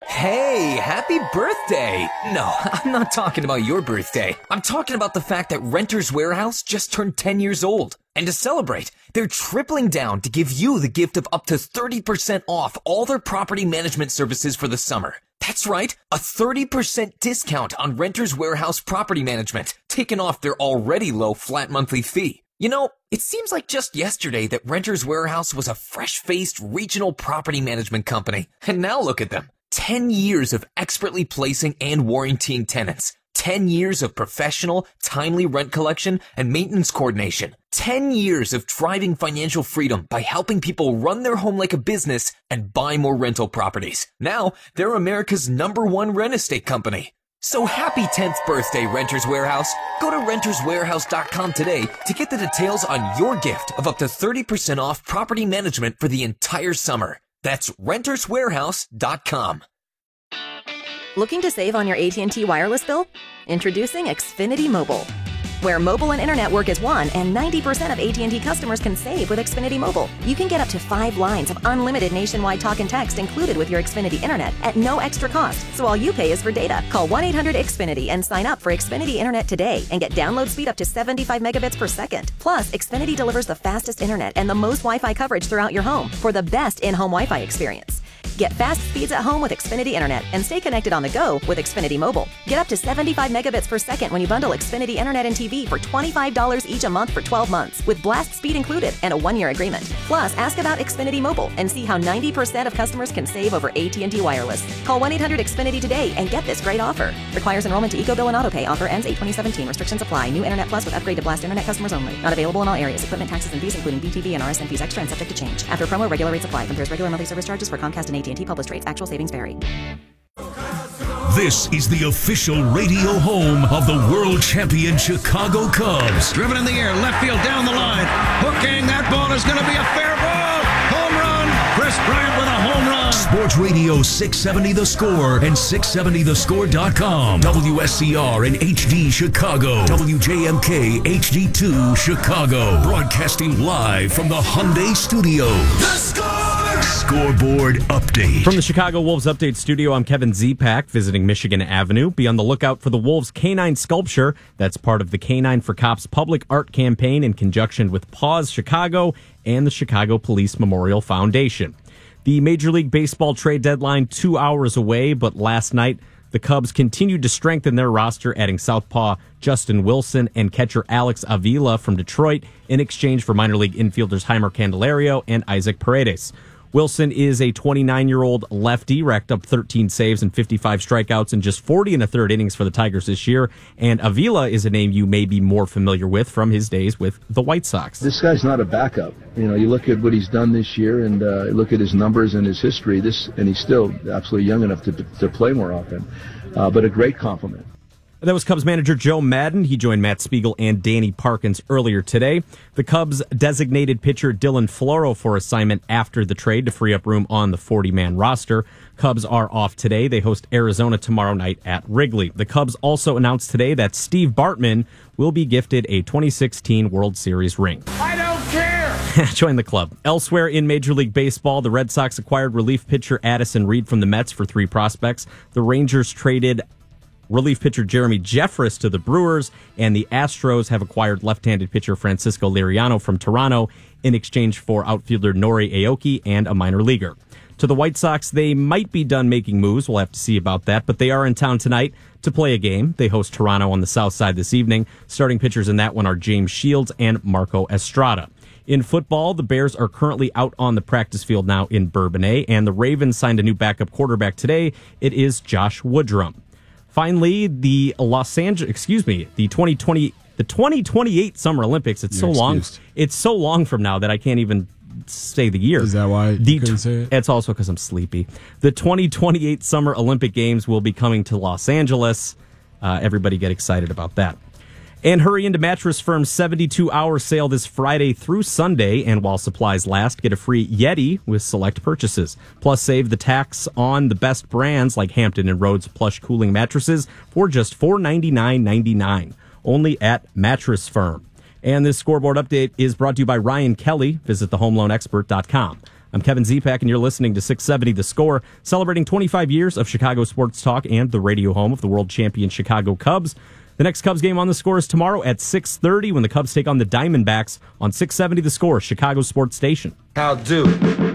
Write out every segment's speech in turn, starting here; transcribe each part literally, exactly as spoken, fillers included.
Hey, happy birthday! No, I'm not talking about your birthday. I'm talking about the fact that Renters Warehouse just turned ten years old. And to celebrate, they're tripling down to give you the gift of up to thirty percent off all their property management services for the summer. That's right, a thirty percent discount on Renters Warehouse property management, taken off their already low flat monthly fee. You know, it seems like just yesterday that Renters Warehouse was a fresh-faced regional property management company. And now look at them. ten years of expertly placing and warrantying tenants. ten years of professional, timely rent collection and maintenance coordination. ten years of driving financial freedom by helping people run their home like a business and buy more rental properties. Now, they're America's number one rent estate company. So happy tenth birthday, Renters Warehouse. Go to renters warehouse dot com today to get the details on your gift of up to thirty percent off property management for the entire summer. That's renters warehouse dot com. Looking to save on your A T and T wireless bill? Introducing Xfinity Mobile. Where mobile and internet work as one, and ninety percent of A T and T customers can save with Xfinity Mobile. You can get up to five lines of unlimited nationwide talk and text included with your Xfinity internet at no extra cost, so all you pay is for data. Call one eight hundred X Finity and sign up for Xfinity Internet today and get download speed up to seventy-five megabits per second. Plus, Xfinity delivers the fastest internet and the most Wi-Fi coverage throughout your home for the best in-home Wi-Fi experience. Get fast speeds at home with Xfinity Internet and stay connected on the go with Xfinity Mobile. Get up to seventy-five megabits per second when you bundle Xfinity Internet and T V for twenty-five dollars each a month for twelve months with blast speed included and a one-year agreement. Plus, ask about Xfinity Mobile and see how ninety percent of customers can save over A T and T Wireless. Call one eight hundred X Finity today and get this great offer. Requires enrollment to EcoBill and AutoPay. Offer ends eight twenty seventeen. Restrictions apply. New Internet Plus with upgrade to Blast Internet customers only. Not available in all areas. Equipment, taxes, and fees including B T V and R S N fees extra and subject to change. After promo, regular rates apply. Compares regular monthly service charges for Comcast and A T and T published rates. Actual savings vary. This is the official radio home of the world champion Chicago Cubs. Driven in the air, left field, down the line. Hooking, that ball is going to be a fair ball. Home run. Chris Bryant with a home run. Sports Radio six seventy The Score and six seventy the score dot com. W S C R and H D Chicago. W J M K H D two Chicago. Broadcasting live from the Hyundai Studios. The Score! Scoreboard Update. From the Chicago Wolves Update Studio, I'm Kevin Zipak, visiting Michigan Avenue. Be on the lookout for the Wolves Canine Sculpture. That's part of the Canine for Cops public art campaign in conjunction with Paws Chicago and the Chicago Police Memorial Foundation. The Major League Baseball trade deadline two hours away, but last night the Cubs continued to strengthen their roster, adding southpaw Justin Wilson and catcher Alex Avila from Detroit in exchange for minor league infielders Heimer Candelario and Isaac Paredes. Wilson is a twenty-nine-year-old lefty, racked up thirteen saves and fifty-five strikeouts in just forty and a third innings for the Tigers this year. And Avila is a name you may be more familiar with from his days with the White Sox. This guy's not a backup. You know, you look at what he's done this year and uh, look at his numbers and his history. This, and he's still absolutely young enough to to play more often. Uh, but a great compliment. That was Cubs manager Joe Madden. He joined Matt Spiegel and Danny Parkins earlier today. The Cubs designated pitcher Dylan Floro for assignment after the trade to free up room on the forty-man roster. Cubs are off today. They host Arizona tomorrow night at Wrigley. The Cubs also announced today that Steve Bartman will be gifted a twenty sixteen World Series ring. I don't care! Join the club. Elsewhere in Major League Baseball, the Red Sox acquired relief pitcher Addison Reed from the Mets for three prospects. The Rangers traded relief pitcher Jeremy Jeffress to the Brewers, and the Astros have acquired left-handed pitcher Francisco Liriano from Toronto in exchange for outfielder Nori Aoki and a minor leaguer. To the White Sox, they might be done making moves. We'll have to see about that, but they are in town tonight to play a game. They host Toronto on the south side this evening. Starting pitchers in that one are James Shields and Marco Estrada. In football, the Bears are currently out on the practice field now in Bourbonnais, and the Ravens signed a new backup quarterback today. It is Josh Woodrum. Finally, the Los Angeles, excuse me, the twenty twenty, the twenty twenty-eight Summer Olympics. It's You're so long. excused. It's so long from now that I can't even say the year. Is that why you the, couldn't say it? It's also because I'm sleepy. The twenty twenty-eight Summer Olympic Games will be coming to Los Angeles. Uh, everybody get excited about that. And hurry into Mattress Firm's seventy-two hour sale this Friday through Sunday. And while supplies last, get a free Yeti with select purchases. Plus, save the tax on the best brands like Hampton and Rhodes plush cooling mattresses for just four ninety-nine ninety-nine. Only at Mattress Firm. And this scoreboard update is brought to you by Ryan Kelly. Visit the home loan expert dot com. I'm Kevin Zepak, and you're listening to six seventy The Score, celebrating twenty-five years of Chicago sports talk and the radio home of the world champion Chicago Cubs. The next Cubs game on The Score is tomorrow at six thirty when the Cubs take on the Diamondbacks on six seventy The Score, Chicago sports station. How do?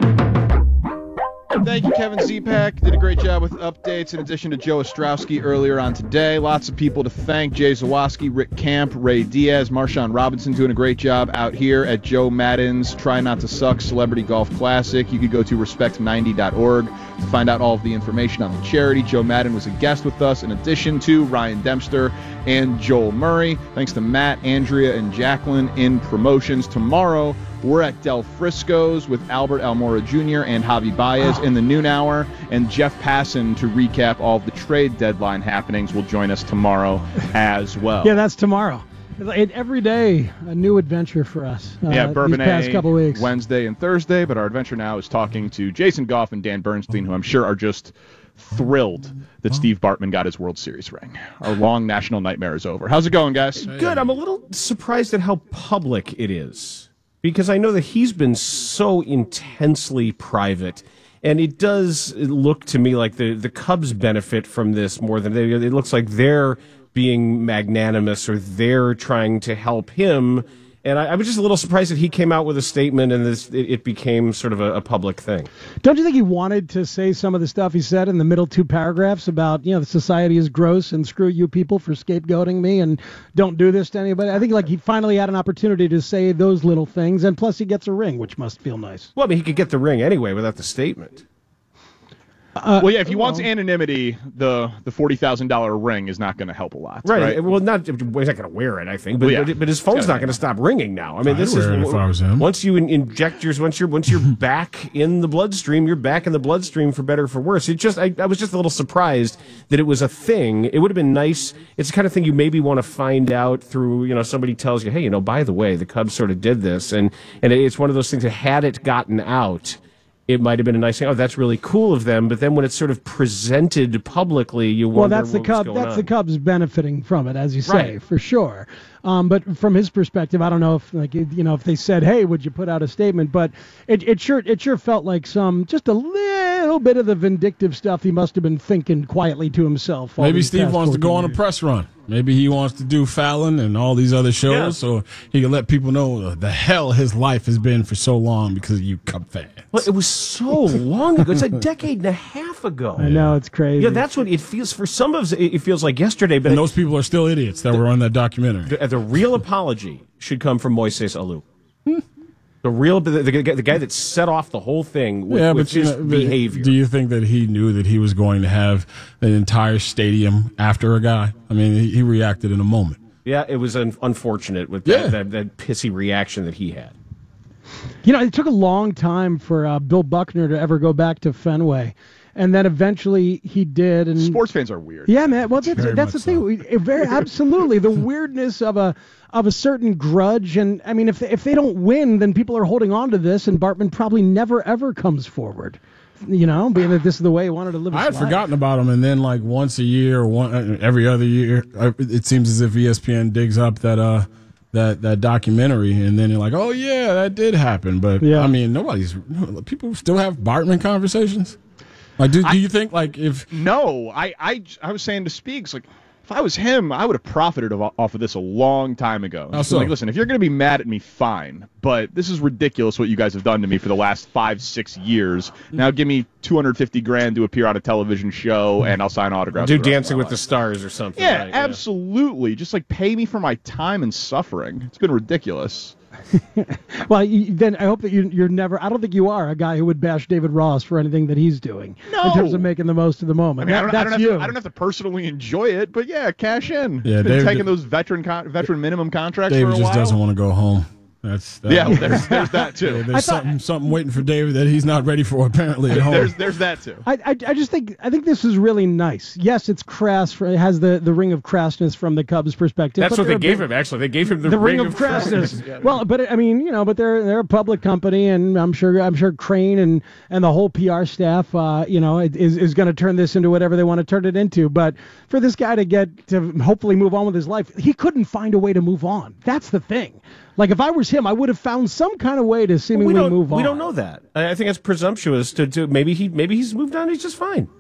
Thank you, Kevin Zepak. Did a great job with updates in addition to Joe Ostrowski earlier on today. Lots of people to thank. Jay Zawoski, Rick Camp, Ray Diaz, Marshawn Robinson doing a great job out here at Joe Madden's Try Not to Suck Celebrity Golf Classic. You could go to respect ninety dot org to find out all of the information on the charity. Joe Madden was a guest with us in addition to Ryan Dempster and Joel Murray. Thanks to Matt, Andrea, and Jacqueline in promotions. Tomorrow, we're at Del Frisco's with Albert Almora Junior and Javi Baez in the noon hour, and Jeff Passan to recap all of the trade deadline happenings will join us tomorrow as well. Yeah, that's tomorrow. It, every day, a new adventure for us. Uh, yeah, Bourbon these past couple weeks. Wednesday and Thursday, but our adventure now is talking to Jason Goff and Dan Bernstein, who I'm sure are just thrilled that Steve Bartman got his World Series ring. Our long national nightmare is over. How's it going, guys? Good. I'm a little surprised at how public it is, because I know that he's been so intensely private, and it does look to me like the, the Cubs benefit from this more than they. It looks like they're being magnanimous, or they're trying to help him. And I, I was just a little surprised that he came out with a statement and this it, it became sort of a, a public thing. Don't you think he wanted to say some of the stuff he said in the middle two paragraphs about, you know, the society is gross and screw you people for scapegoating me and don't do this to anybody? I think like he finally had an opportunity to say those little things, and plus he gets a ring, which must feel nice. Well, I mean, he could get the ring anyway without the statement. Uh, well, yeah, if he wants anonymity, the the forty thousand dollars ring is not going to help a lot. Right. right? Well, not he's not going to wear it, I think, but Well, yeah. but, but his phone's not going to stop ringing now. I mean, I'd this wear is it if I was him. Once you in, inject yours, once you're once you're back in the bloodstream, you're back in the bloodstream for better or for worse. It just I, I was just a little surprised that it was a thing. It would have been nice. It's the kind of thing you maybe want to find out through, you know, somebody tells you, hey, you know, by the way, the Cubs sort of did this, and and it's one of those things that had it gotten out, it might have been a nice thing. Oh, that's really cool of them. But then when it's sort of presented publicly, you wonder well, that's the what Cubs. was going That's on. the Cubs benefiting from it, as you say, Right. for sure. Um, but from his perspective, I don't know if, like, you know, if they said, "Hey, would you put out a statement?" But it, it sure, it sure felt like some, just a little bit of the vindictive stuff he must have been thinking quietly to himself. all Maybe these Steve past wants to go fourteen on a years. press run. Maybe he wants to do Fallon and all these other shows, Yeah. so he can let people know the hell his life has been for so long because of you Cub fans. Well, it was so long ago. It's a decade and a half ago. I know, it's crazy. Yeah, that's what it feels. For some of us, it it feels like yesterday. But And those people are still idiots that were on that documentary. the, the real apology should come from Moises Alou. The real, the, the, the guy that set off the whole thing with, Yeah, with but, you his know, but behavior. do you think that he knew that he was going to have an entire stadium after a guy? I mean, he, he reacted in a moment. Yeah, it was un- unfortunate with that, Yeah. that, that pissy reaction that he had. You know, it took a long time for uh, Bill Buckner to ever go back to Fenway, and then eventually he did. And Sports fans are weird. yeah, man. Well, that's, Very that's the much thing. so. We, it very absolutely the weirdness of a of a certain grudge, and I mean, if they, if they don't win, then people are holding on to this, and Bartman probably never ever comes forward. You know, being that this is the way he wanted to live his I had life. forgotten about him, and then like once a year or one every other year, uh, it seems as if E S P N digs up that uh that that documentary, and then you're like, oh yeah, that did happen. But Yeah. I mean, nobody's people still have Bartman conversations. Like, do, do you think like if No, I, I, I was saying to Speaks, like, if I was him, I would have profited of, off of this a long time ago. How So, so? like, listen, if you're going to be mad at me, fine. But this is ridiculous what you guys have done to me for the last five, six years. Now give me two hundred fifty grand to appear on a television show, and I'll sign autographs. Do for the rest of Dancing my with the life. Stars or something. Yeah, right? absolutely. Just like pay me for my time and suffering. It's been ridiculous. Well, you, then I hope that you, you're never. I don't think you are a guy who would bash David Ross for anything that he's doing No. in terms of making the most of the I moment. mean, I That- don't, I, don't that's have you. to, I don't have to personally enjoy it, but yeah, cash in. Yeah, Been David- taking those veteran con- veteran minimum contracts David for a just while. doesn't want to go home? That's that, Yeah, there's, there's that too. Yeah, there's something something waiting for David that he's not ready for apparently at home. There's there's that too. I, I I just think I think this is really nice. Yes, it's crass. For, it has the, the ring of crassness from the Cubs' perspective. That's but what they they're a gave big- him, actually. They gave him the, The ring of crassness. Well, but I mean, you know, but they're they're a public company, and I'm sure I'm sure Crane and, and the whole P R staff, uh, you know, is is going to turn this into whatever they want to turn it into. But for this guy to get to hopefully move on with his life, he couldn't find a way to move on. That's the thing. Like if I was him, I would have found some kind of way to seemingly well, we move on. We don't know that. I I think it's presumptuous to, to maybe he maybe he's moved on. He's just fine.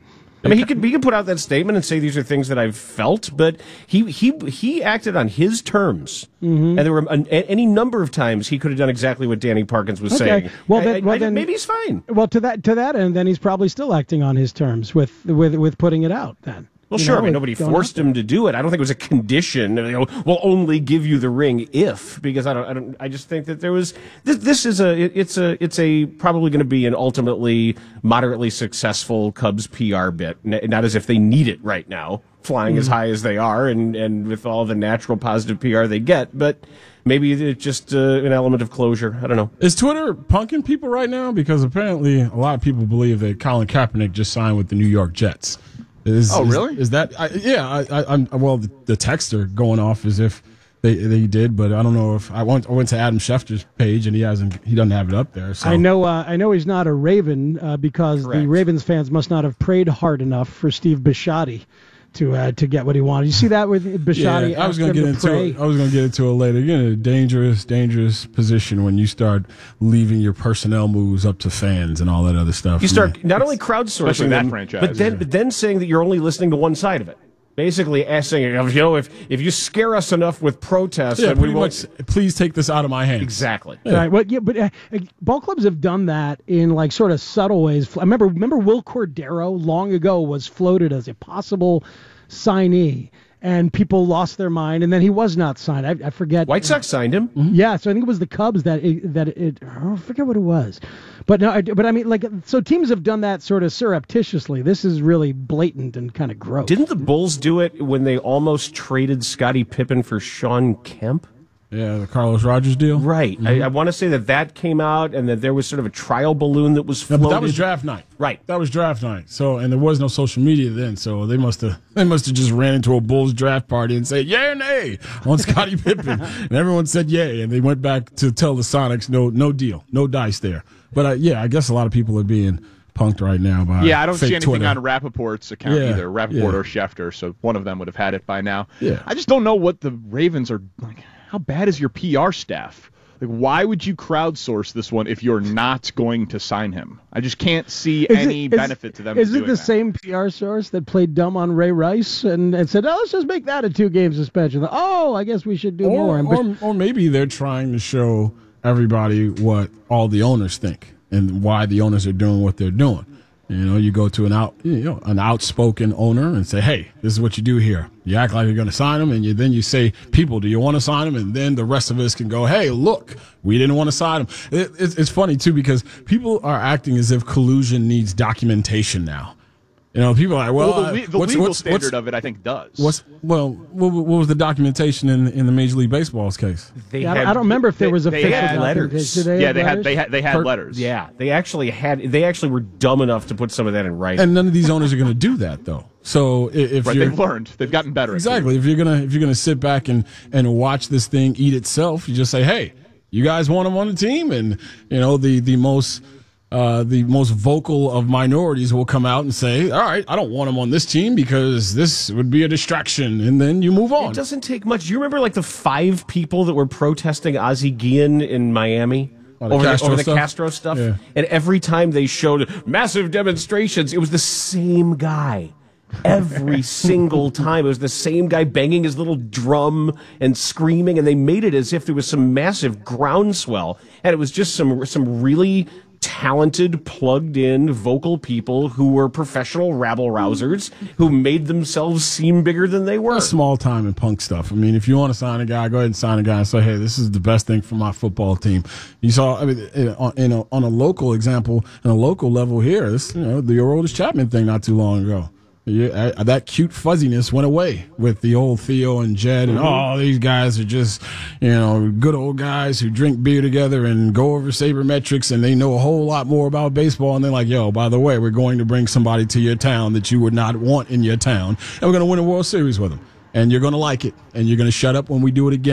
I mean, he could he could put out that statement and say these are things that I've felt, but he he he acted on his terms, mm-hmm. and there were an, any number of times he could have done exactly what Danny Parkins was okay. saying. Well, I, then, I, well I, then, maybe he's fine. Well, to that to that end, then he's probably still acting on his terms with with with putting it out. Then. Well, You sure. know, I mean, nobody forced him to do it. I don't think it was a condition. You know, we'll only give you the ring if, because I don't. I don't. I just think that there was. This, this is a. It, it's a. It's a probably going to be an ultimately moderately successful Cubs P R bit. N- Not as if they need it right now, flying mm. as high as they are, and and with all the natural positive P R they get, but. Maybe it's just uh, an element of closure. I don't know. Is Twitter punking people right now? Because apparently a lot of people believe that Colin Kaepernick just signed with the New York Jets. Is, oh, is, really? Is that? I, yeah. I, I, I'm well. The, the texts are going off as if they they did, but I don't know if I went. I went to Adam Schefter's page and he hasn't. He doesn't have it up there. So I know. Uh, I know he's not a Raven uh, because Correct. the Ravens fans must not have prayed hard enough for Steve Bisciotti to uh, to get what he wanted. You see that with Bisciotti? Yeah, I was going to get into pray. it. I was going to get into it later. You're in a dangerous, dangerous position when you start leaving your personnel moves up to fans and all that other stuff. You start yeah. not only crowdsourcing that them, franchise, but then yeah. but then saying that you're only listening to one side of it. Basically, asking, you know, if if you scare us enough with protests, Yeah, then we pretty won't. much. Please take this out of my hands. Exactly. Yeah. Right. Well, yeah, but uh, ball clubs have done that in like sort of subtle ways. I remember, remember Will Cordero long ago was floated as a possible signee, and people lost their mind, and then he was not signed. I, I forget. White Sox signed him. Mm-hmm. Yeah, so I think it was the Cubs that it, that it. I forget what it was, but no. I, but I mean, like, so teams have done that sort of surreptitiously. This is really blatant and kind of gross. Didn't the Bulls do it when they almost traded Scottie Pippen for Sean Kemp? Yeah, the Carlos Rogers deal. Right. Mm-hmm. I, I want to say that that came out and that there was sort of a trial balloon that was Yeah, floated. but that was draft night. Right. That was draft night. So, and there was no social media then, so they must have they must have just ran into a Bulls draft party and said yay or nay on Scottie Pippen, and everyone said yay, and they went back to tell the Sonics no no deal, no dice there. But uh, yeah, I guess a lot of people are being punked right now by yeah, I don't fake see anything Twitter. on Rappaport's account Yeah, either. Rappaport yeah. or Schefter, so one of them would have had it by now. Yeah. I just don't know what the Ravens are like. How bad is your P R staff? Like, why would you crowdsource this one if you're not going to sign him? I just can't see Is any it, is, benefit to them. Is it doing the that. same P R source that played dumb on Ray Rice and, and said, "Oh, let's just make that a two-game suspension"? Oh, I guess we should do or, more. or, or maybe they're trying to show everybody what all the owners think and why the owners are doing what they're doing. You know, you go to an out, you know, an outspoken owner and say, "Hey, this is what you do here. You act like you're going to sign him, and you, then you say, people, do you want to sign him?" And then the rest of us can go, "Hey, look, we didn't want to sign him." It, it's, it's funny too because people are acting as if collusion needs documentation now. You know, people are like, "Well, well the, le- the what's, legal what's, standard what's, of it, I think, does." What's well, what, what was the documentation in in the Major League Baseball's case? They Yeah, I had, don't- I don't remember if there they- was they official had letters. documentation. Did yeah, have they had letters? they had they had Per- letters. Yeah, they actually had. They actually were dumb enough to put some of that in writing. And none of these owners are going to do that, though. So i- if Right, you're they've learned, they've gotten better. at exactly, if you're gonna if you're gonna sit back and and watch this thing eat itself, you just say, "Hey, you guys want him on the team," and you know the the most. Uh, the most vocal of minorities will come out and say, "All right, I don't want him on this team because this would be a distraction," and then you move on. It doesn't take much. You remember like the five people that were protesting Ozzie Guillen in Miami? Oh, the over Castro the, over the stuff? Castro stuff? Yeah. And every time they showed massive demonstrations, it was the same guy. Every single time. It was the same guy banging his little drum and screaming, and they made it as if there was some massive groundswell. And it was just some some really talented, plugged-in, vocal people who were professional rabble-rousers who made themselves seem bigger than they were. That's small time and punk stuff. I mean, if you want to sign a guy, go ahead and sign a guy and say, "Hey, this is the best thing for my football team." You saw, I mean, in a, on a local example, on a local level here, this, you know, the Aroldis Chapman thing not too long ago. Yeah, uh, that cute fuzziness went away with the old Theo and Jed, and Mm-hmm. oh, these guys are just, you know, good old guys who drink beer together and go over sabermetrics, and they know a whole lot more about baseball. And they're like, "Yo, by the way, we're going to bring somebody to your town that you would not want in your town, and we're going to win a World Series with them, and you're going to like it, and you're going to shut up when we do it again."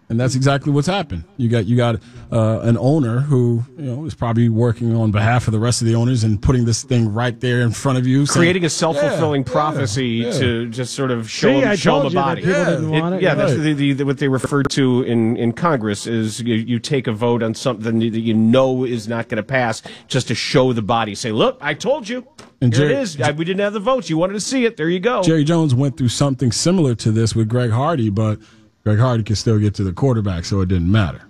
And that's exactly what's happened. You got you got uh, an owner who you know is probably working on behalf of the rest of the owners and putting this thing right there in front of you, creating saying, a self-fulfilling yeah, prophecy yeah, yeah. to just sort of show See, I show told the you that body. people Yeah. didn't want it. Yeah, that's Right. the, the, the, what they refer to in, in Congress is you, you take a vote on something that you know is not going to pass just to show the body. Say, look, I told you. And Here Jerry- it is. I, we didn't have the votes. You wanted to see it. There you go. Jerry Jones went through something similar to this with Greg Hardy, but Greg Hardy could still get to the quarterback, so it didn't matter.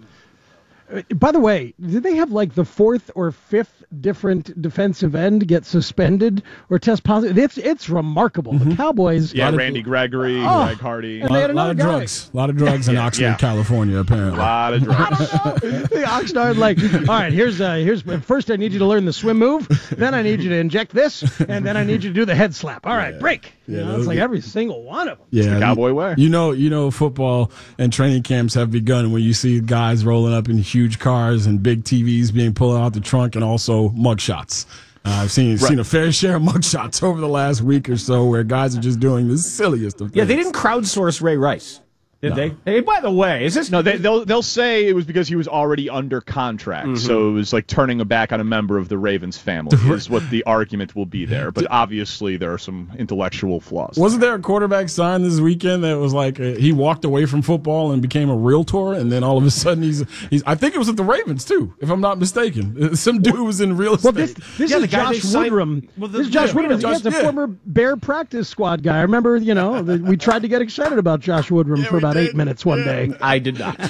By the way, did they have like the fourth or fifth different defensive end get suspended or test positive? It's it's remarkable. The Cowboys. Yeah, of- Randy Gregory, Oh. Greg Hardy. And A they lot, had lot another of guy. drugs. A lot of drugs in Yeah, Oxnard, yeah. California, A apparently. lot of drugs. The Oxnard like, all right, here's uh, here's first I need you to learn the swim move, then I need you to inject this, and then I need you to do the head slap. All right, break. You Yeah, know, those- it's like every single one of them. Yeah, the cowboy way. You know, you know, football and training camps have begun when you see guys rolling up in huge cars and big T Vs being pulled out the trunk, and also mugshots. Uh, I've seen Right. seen a fair share of mugshots over the last week or so where guys are just doing the silliest of things. Yeah, they didn't crowdsource Ray Rice, did No. they? Hey, by the way, is this No, they, they'll they'll say it was because he was already under contract, Mm-hmm. so it was like turning a back on a member of the Ravens family is what the argument will be there. But obviously, there are some intellectual flaws. Wasn't there a quarterback signed this weekend that was like uh, he walked away from football and became a realtor, and then all of a sudden he's he's I think it was at the Ravens too, if I'm not mistaken. Some dude was in real estate. Well, this this Yeah, the is guy they Josh signed- Woodrum. well, the- this is Josh yeah, Woodrum. Josh- He's a yeah. former Bear practice squad guy. I remember, you know, the, we tried to get excited about Josh Woodrum for we about did. eight minutes one day. I did not.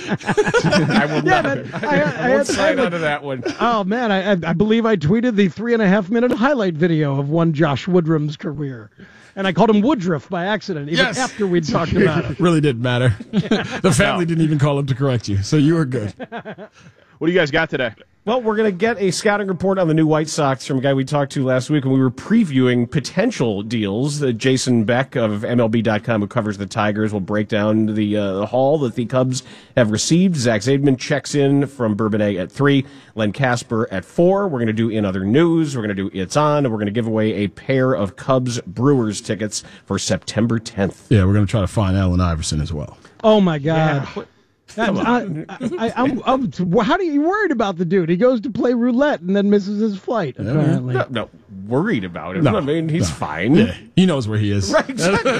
I will Yeah, not. but I, I, I, I won't had, I sign had like, onto that one. oh man, I, I I believe I tweeted the three and a half minute highlight video of one Josh Woodrum's career, and I called him Woodruff by accident, even Yes. after we'd talked about it. really didn't matter. The family didn't even call him to correct you, so you were good. What do you guys got today? Well, we're going to get a scouting report on the new White Sox from a guy we talked to last week when we were previewing potential deals. Uh, Jason Beck of M L B dot com, who covers the Tigers, will break down the, uh, the haul that the Cubs have received. Zach Zaidman checks in from Bourbonnais at three, Len Casper at four. We're going to do In Other News. We're going to do It's On. And we're going to give away a pair of Cubs Brewers tickets for September tenth. Yeah, we're going to try to find Allen Iverson as well. Oh my God. I, I, I, I'm, I'm, how do you worried about the dude? He goes to play roulette and then misses his flight. Apparently, No, no, worried about him. No, I mean, he's no. fine. Yeah, he knows where he is. Right, exactly.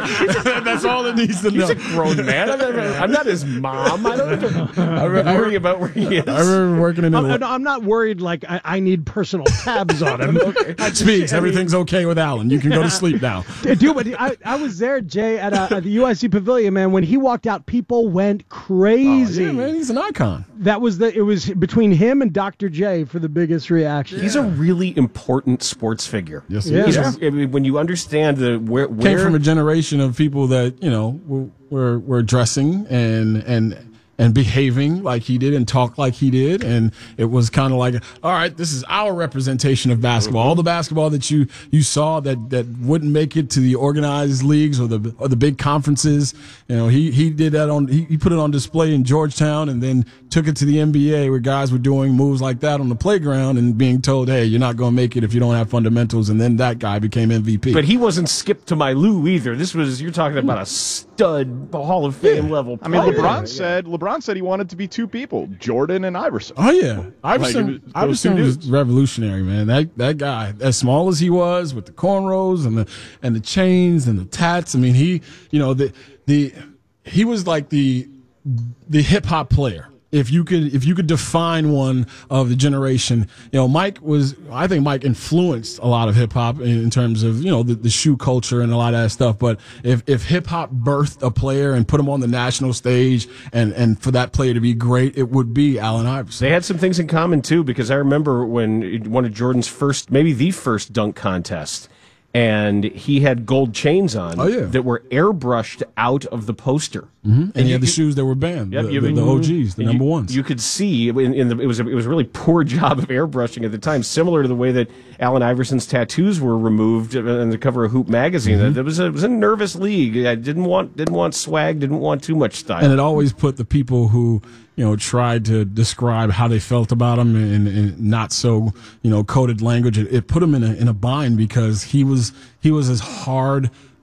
That's all it needs to know. He's a grown man. I'm not, I'm not his mom. I don't have to I re- I re- worry about where he is. I remember working in the I'm, I'm not worried. Like I, I need personal tabs on him. Speaks. Everything's okay with Allen. You can go to sleep now. Dude, but I, I was there, Jay, at, uh, at the U I C Pavilion, man. When he walked out, people went crazy. Yeah, man, he's an icon. That was the. It was between him and Doctor J for the biggest reaction. He's a really important sports figure. Yes, he Yeah. is. He's a- I mean, when you understand the where, Came where from a generation of people that you know were were, were dressing and and and behaving like he did and talk like he did, and it was kind of like, all right, this is our representation of basketball. All the basketball that you you saw that that wouldn't make it to the organized leagues or the or the big conferences, you know, he he did that on he, he put it on display in Georgetown, and then took it to the N B A where guys were doing moves like that on the playground and being told, hey, you're not going to make it if you don't have fundamentals, and then that guy became M V P. but he wasn't skipped to my Lou either. This was you're talking about a stud Hall of Fame level. I mean, player. LeBron said LeBron said he wanted to be two people, Jordan and Iverson. Oh yeah, Like, Iverson. it was- those Iverson two was dudes. revolutionary, man. That that guy, as small as he was, with the cornrows and the and the chains and the tats. I mean, he, you know, the the he was like the the hip hop player. If you could, if you could define one of the generation, you know, Mike was. I think Mike influenced a lot of hip hop in, in terms of you know the, the shoe culture and a lot of that stuff. But if if hip hop birthed a player and put him on the national stage, and and for that player to be great, it would be Allen Iverson. They had some things in common too, because I remember when one of Jordan's first, maybe the first dunk contest, and he had gold chains on Oh, yeah. that were airbrushed out of the poster. And, he you- had the you- shoes that were banned, Yep, the, you- the, the O Gs, the and number you, ones. You could see in, in the it was a, it was a really poor job of airbrushing at the time, similar to the way that Allen Iverson's tattoos were removed on the cover of Hoop magazine. Mm-hmm. It was a, it was a nervous league. I didn't want didn't want swag, didn't want too much style. and it always put the people who you know tried to describe how they felt about him in, in not so you know coded language. It, it put him in a in a bind because he was he was as hard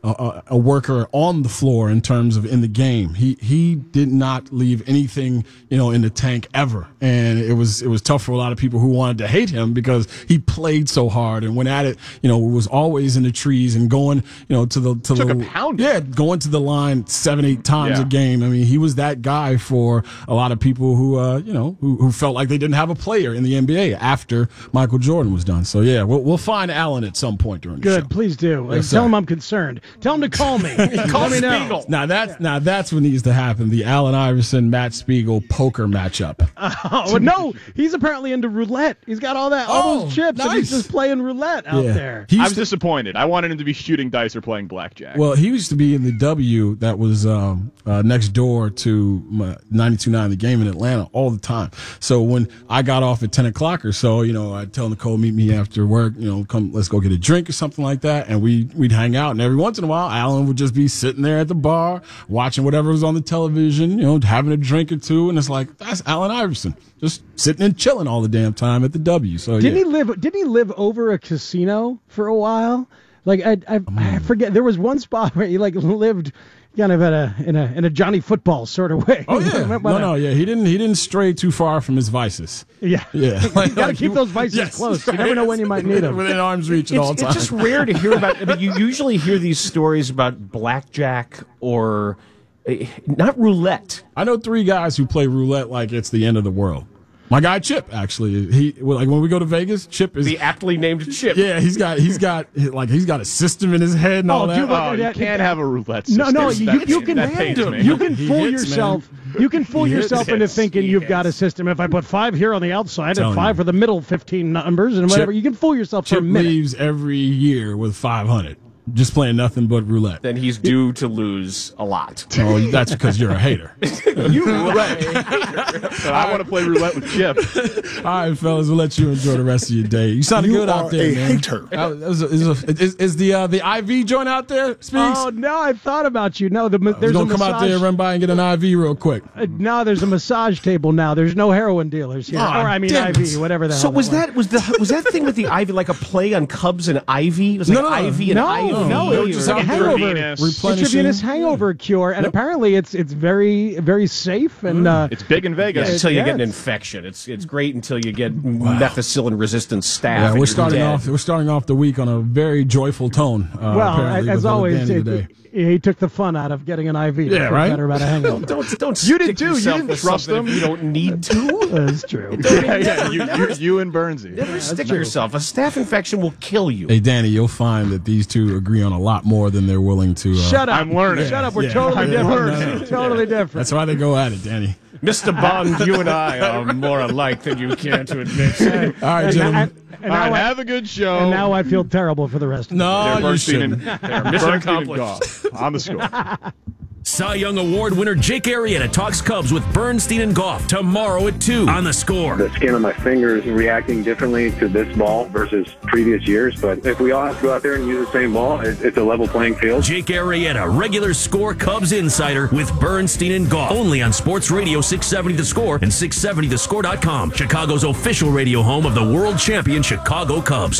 a, a worker on the floor in terms of in the game. He he did not leave anything, you know, in the tank ever, and it was it was tough for a lot of people who wanted to hate him because he played so hard and went at it. You know, was always in the trees and going, you know, to the to Took the a pound. yeah, going to the line seven eight times Yeah. a game. I mean, he was that guy for a lot of people who uh you know who who felt like they didn't have a player in the N B A after Michael Jordan was done. So yeah, we'll we'll find Allen at some point during the Good, show. please do. Yes, Tell sir. him I'm concerned. Tell him to call me. Let me know. Now that's now that's what needs to happen. The Allen Iverson Matt Spiegel poker matchup. Oh no, he's apparently into roulette. He's got all that, all Oh, those chips, and he's nice. just playing roulette out Yeah. there. He I'm used to- disappointed. I wanted him to be shooting dice or playing blackjack. Well, he used to be in the W that was um, uh, next door to my ninety-two point nine The Game in Atlanta all the time. So when I got off at ten o'clock or so, you know, I'd tell Nicole, meet me after work, you know, come, let's go get a drink or something like that. And we, we'd hang out. And every once in a while, Alan would just be sitting there at the bar, watching whatever was on the television, you know, having a drink or two. And it's like, that's Allen Iverson, just sitting and chilling all the damn time at the W. So Didn't yeah. he live? Didn't he live over a casino for a while? Like I, I, I forget. There was one spot where he like lived kind of at a in a in a Johnny Football sort of way. Oh yeah, no, no, yeah. He didn't. He didn't stray too far from his vices. Yeah, Yeah. you got to Like, keep those vices yes, close. You never know when you might need them. Within arm's reach at all It's, times. it's just rare to hear about. I mean, you usually hear these stories about blackjack or uh, not roulette. I know three guys who play roulette like it's the end of the world. My guy Chip, actually, he well, like when we go to Vegas, Chip is The aptly named Chip. yeah. He's got he's got like he's got a system in his head and all Oh, that. dude, oh, you that- can't have a roulette No, system. no, you, That- you can that pains me. you can He fool hits, yourself. You can fool He hits. yourself into Hits. thinking He you've got a hits. system. If I put five here on the outside and Telling five you. for the middle fifteen numbers and whatever, you can fool yourself for a Chip minute. leaves every year with five hundred, just playing nothing but roulette. Then he's due to lose a lot. Oh, that's because you're a hater. You right. But I want to play roulette with Chip. All right, fellas, we'll let you enjoy the rest of your day. You sounded You good out are there, a man. hater. Uh, is, is, is, is the uh, the I V joint out there, Speaks? Oh no, I thought about you. No, the, We're there's a gonna come massage. out there and run by and get an I V real quick. Uh, now there's a massage table. Now there's no heroin dealers here, Ah, or I mean damn I it. V, whatever the So hell. was that was the was that thing with the Ivy like a play on Cubs and Ivy? It was like No, no, no. Ivy and No, Ivy. no, They it were was just like a out there hangover. Venus. replenishing. Intravenous hangover cure, and apparently it's it's very very safe and uh, It's big in Yeah, Vegas. until you yeah, get an it's- infection. It's it's great until you get methicillin resistant staph. Yeah, and we're you're starting dead. off. We're starting off the week on a very joyful tone. Uh, well, apparently, as with, uh, always, Danny it, today. he took the fun out of getting an I V. to Yeah, feel right? Better about a hangover. Don't don't You did stick too. You yourself didn't with trust something them. if you don't need to. That's true. yeah, yeah, you, you, you and Bernsey. Never stick yourself. A staph infection will kill you. Hey, Danny, you'll find that these two agree on a lot more than they're willing to. Uh, Shut up. I'm learning. Shut up. We're Yeah. totally I'm different. learning. Totally different. That's why they go at it, Danny. Mister Bond, you and I are more alike than you care to admit. All right, and, gentlemen. and, and All right, now I, have a good show. and now I feel terrible for the rest of the no, They're you Bernstein and, shouldn't. they're Mission Bernstein and accomplished. Goff on the score. Cy Young Award winner Jake Arrieta talks Cubs with Bernstein and Goff tomorrow at two on The Score. The skin on my finger is reacting differently to this ball versus previous years, but if we all have to go out there and use the same ball, it, it's a level playing field. Jake Arrieta, regular Score Cubs insider with Bernstein and Goff. Only on Sports Radio six seventy The Score and six seventy the score dot com, Chicago's official radio home of the world champion Chicago Cubs.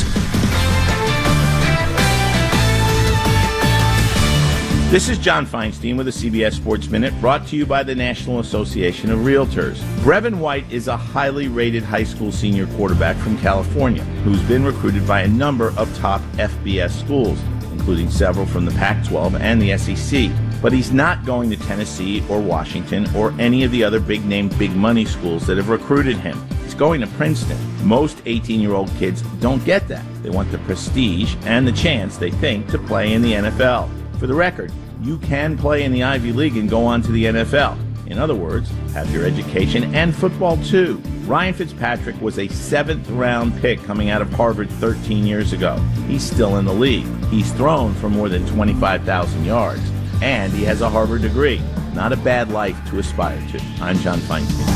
This is John Feinstein with a C B S Sports Minute, brought to you by the National Association of Realtors. Brevin White is a highly rated high school senior quarterback from California who's been recruited by a number of top F B S schools, including several from the Pac twelve and the S E C. But he's not going to Tennessee or Washington or any of the other big-name, big-money schools that have recruited him. He's going to Princeton. Most eighteen-year-old kids don't get that. They want the prestige and the chance, they think, to play in the N F L. For the record, you can play in the Ivy League and go on to the N F L. In other words, have your education and football too. Ryan Fitzpatrick was a seventh round pick coming out of Harvard thirteen years ago. He's still in the league. He's thrown for more than twenty-five thousand yards. And he has a Harvard degree. Not a bad life to aspire to. I'm John Feinstein.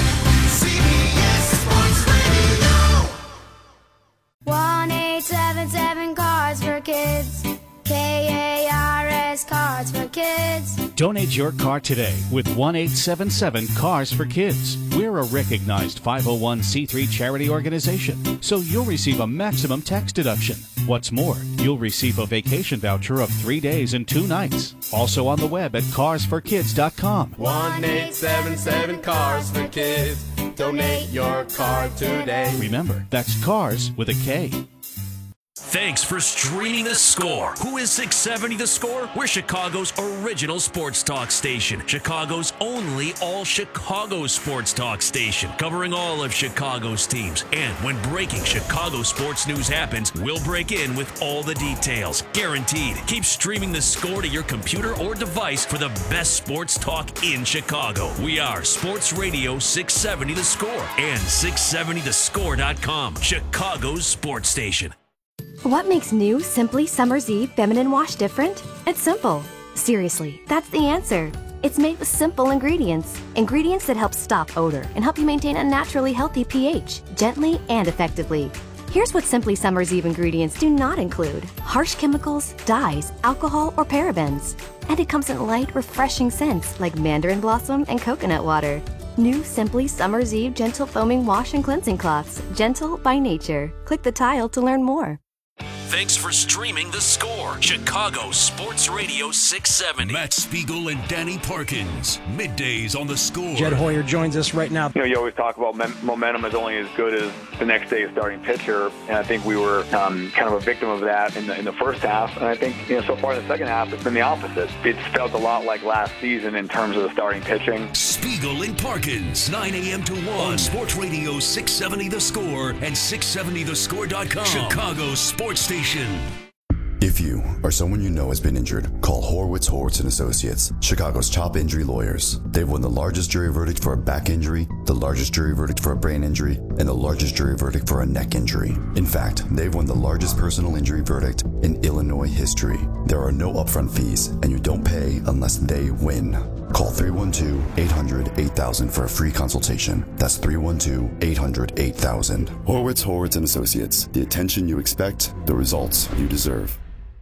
one eight seven seven Cards for Kids. K A R S Cards for Kids. Donate your car today with one eight seven seven Cars for Kids. We're a recognized five oh one c three charity organization, so you'll receive a maximum tax deduction. What's more, you'll receive a vacation voucher of three days and two nights. Also on the web at cars for kids dot com. one eight seven seven Cars for Kids. Donate your car today. Remember, that's Cars with a K. Thanks for streaming The Score. Who is six seventy The Score? We're Chicago's original sports talk station. Chicago's only all-Chicago sports talk station. Covering all of Chicago's teams. And when breaking Chicago sports news happens, we'll break in with all the details. Guaranteed. Keep streaming The Score to your computer or device for the best sports talk in Chicago. We are Sports Radio six seventy The Score and six seventy the score dot com. Chicago's sports station. What makes new Simply Summer's Eve Feminine Wash different? It's simple. Seriously, that's the answer. It's made with simple ingredients. Ingredients that help stop odor and help you maintain a naturally healthy pH, gently and effectively. Here's what Simply Summer's Eve ingredients do not include: harsh chemicals, dyes, alcohol, or parabens. And it comes in light, refreshing scents like mandarin blossom and coconut water. New Simply Summer's Eve Gentle Foaming Wash and Cleansing Cloths. Gentle by nature. Click the tile to learn more. Thanks for streaming The Score. Chicago Sports Radio six seventy. Matt Spiegel and Danny Parkins. Middays on The Score. Jed Hoyer joins us right now. You know, you always talk about mem- momentum is only as good as the next day's starting pitcher, and I think we were um, kind of a victim of that in the, in the first half. And I think, you know, so far in the second half, it's been the opposite. It's felt a lot like last season in terms of the starting pitching. Spiegel and Parkins, nine a.m. to one on Sports Radio six seventy The Score and six seventy the score dot com. Chicago Sports Station. If you or someone you know has been injured, call Horwitz, Horwitz and Associates, Chicago's top injury lawyers. They've won the largest jury verdict for a back injury, the largest jury verdict for a brain injury, and the largest jury verdict for a neck injury. In fact, they've won the largest personal injury verdict in Illinois history. There are no upfront fees, and you don't pay unless they win. Call three one two, eight hundred, eight thousand for a free consultation. That's three one two, eight hundred, eight thousand. Horwitz, Horwitz and Associates. The attention you expect, the results you deserve.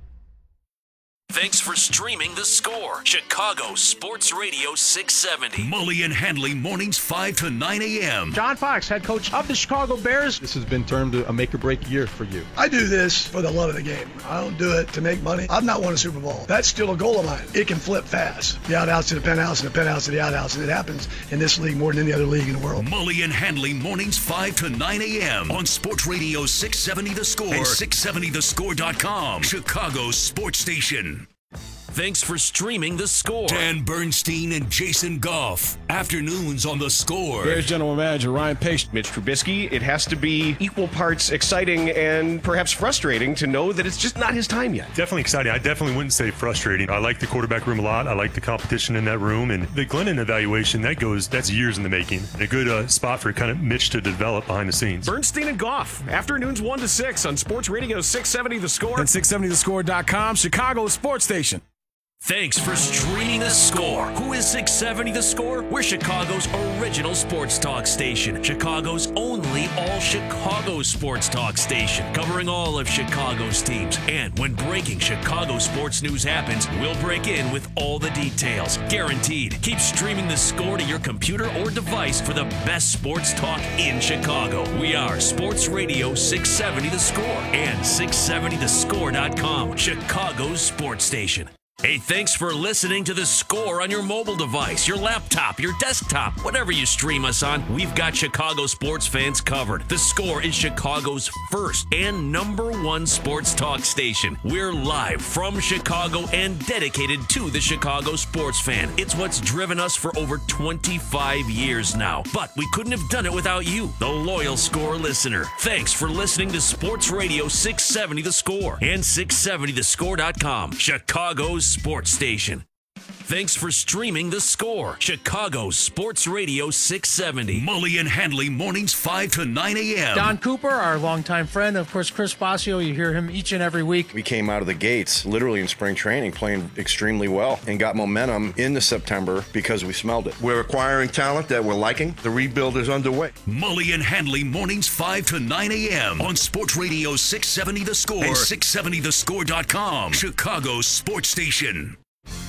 Thanks for streaming The Score. Chicago Sports Radio six seventy. Mully and Hanley mornings five to nine a.m. John Fox, head coach of the Chicago Bears. This has been termed a make or break year for you. I do this for the love of the game. I don't do it to make money. I've not won a Super Bowl. That's still a goal of mine. It can flip fast. The outhouse to the penthouse and the penthouse to the outhouse. And it happens in this league more than any other league in the world. Mully and Hanley mornings five to nine a.m. on Sports Radio six seventy The Score and six seventy the score dot com. Chicago Sports Station. Thanks for streaming The Score. Dan Bernstein and Jason Goff. Afternoons on The Score. Bears General Manager Ryan Pace. Mitch Trubisky, it has to be equal parts exciting and perhaps frustrating to know that it's just not his time yet. Definitely exciting. I definitely wouldn't say frustrating. I like the quarterback room a lot. I like the competition in that room. And the Glennon evaluation, that goes, that's years in the making. A good uh, spot for kind of Mitch to develop behind the scenes. Bernstein and Goff. Afternoons one to six on Sports Radio six seventy The Score. And six seventy the score dot com, Chicago Sports Station. Thanks for streaming The Score. Who is six seventy The Score? We're Chicago's original sports talk station. Chicago's only all-Chicago sports talk station. Covering all of Chicago's teams. And when breaking Chicago sports news happens, we'll break in with all the details. Guaranteed. Keep streaming The Score to your computer or device for the best sports talk in Chicago. We are Sports Radio six seventy The Score and six seventy the score dot com. Chicago's sports station. Hey, thanks for listening to The Score on your mobile device, your laptop, your desktop, whatever you stream us on. We've got Chicago sports fans covered. The Score is Chicago's first and number one sports talk station. We're live from Chicago and dedicated to the Chicago sports fan. It's what's driven us for over twenty-five years now. But we couldn't have done it without you, the loyal Score listener. Thanks for listening to Sports Radio six seventy The Score and six seventy the score dot com. Chicago's sports station. Thanks for streaming The Score. Chicago Sports Radio six seventy. Mully and Hanley mornings five to nine a.m. Don Cooper, our longtime friend. Of course, Chris Bosio, you hear him each and every week. We came out of the gates, literally in spring training, playing extremely well and got momentum into September because we smelled it. We're acquiring talent that we're liking. The rebuild is underway. Mully and Hanley mornings five to nine a.m. on Sports Radio six seventy The Score and six seventy the score dot com. Chicago Sports Station.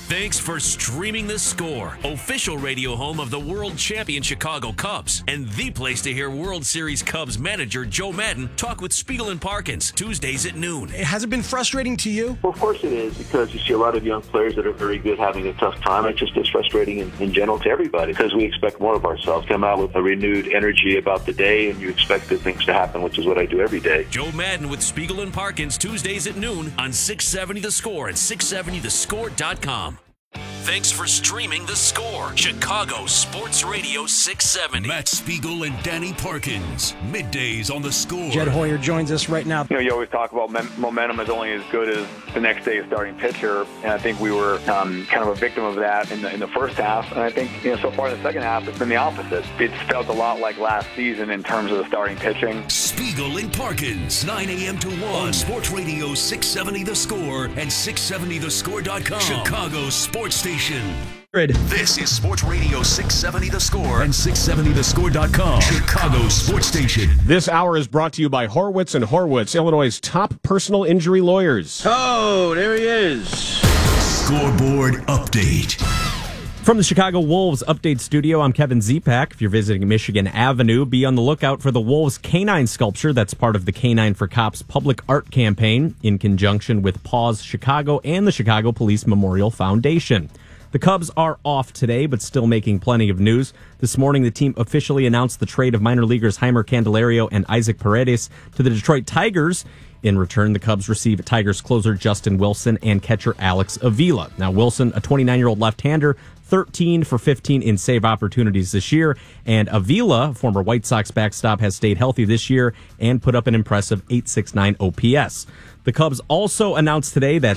Thanks for streaming The Score, official radio home of the world champion Chicago Cubs, and the place to hear World Series Cubs manager Joe Madden talk with Spiegel and Parkins, Tuesdays at noon. Has it been frustrating to you? Well, of course it is, because you see a lot of young players that are very good having a tough time. It just is frustrating in, in general to everybody, because we expect more of ourselves. Come out with a renewed energy about the day, and you expect good things to happen, which is what I do every day. Joe Madden with Spiegel and Parkins, Tuesdays at noon on six seventy The Score and six seventy the score dot com. Thanks for streaming The Score, Chicago Sports Radio six seventy. Matt Spiegel and Danny Parkins, middays on The Score. Jed Hoyer joins us right now. You know, you always talk about mem- momentum is only as good as the next day's starting pitcher, and I think we were um, kind of a victim of that in the, in the first half, and I think, you know, so far in the second half, it's been the opposite. It's felt a lot like last season in terms of the starting pitching. Spiegel and Parkins, nine a.m. to one on Sports Radio six seventy The Score and six seventy the score dot com. Chicago Sports Station. This is Sports Radio six seventy The Score and six seventy the score dot com. Chicago Sports Station. This hour is brought to you by Horwitz and Horwitz, Illinois' top personal injury lawyers. Oh, there he is. Scoreboard update. From the Chicago Wolves Update Studio, I'm Kevin Zipak. If you're visiting Michigan Avenue, be on the lookout for the Wolves Canine Sculpture. That's part of the Canine for Cops public art campaign in conjunction with Paws Chicago and the Chicago Police Memorial Foundation. The Cubs are off today, but still making plenty of news. This morning, the team officially announced the trade of minor leaguers Heimer Candelario and Isaac Paredes to the Detroit Tigers. In return, the Cubs receive Tigers closer Justin Wilson and catcher Alex Avila. Now, Wilson, a twenty-nine-year-old left-hander, thirteen for fifteen in save opportunities this year, and Avila, former White Sox backstop, has stayed healthy this year and put up an impressive eight sixty-nine O P S. The Cubs also announced today that...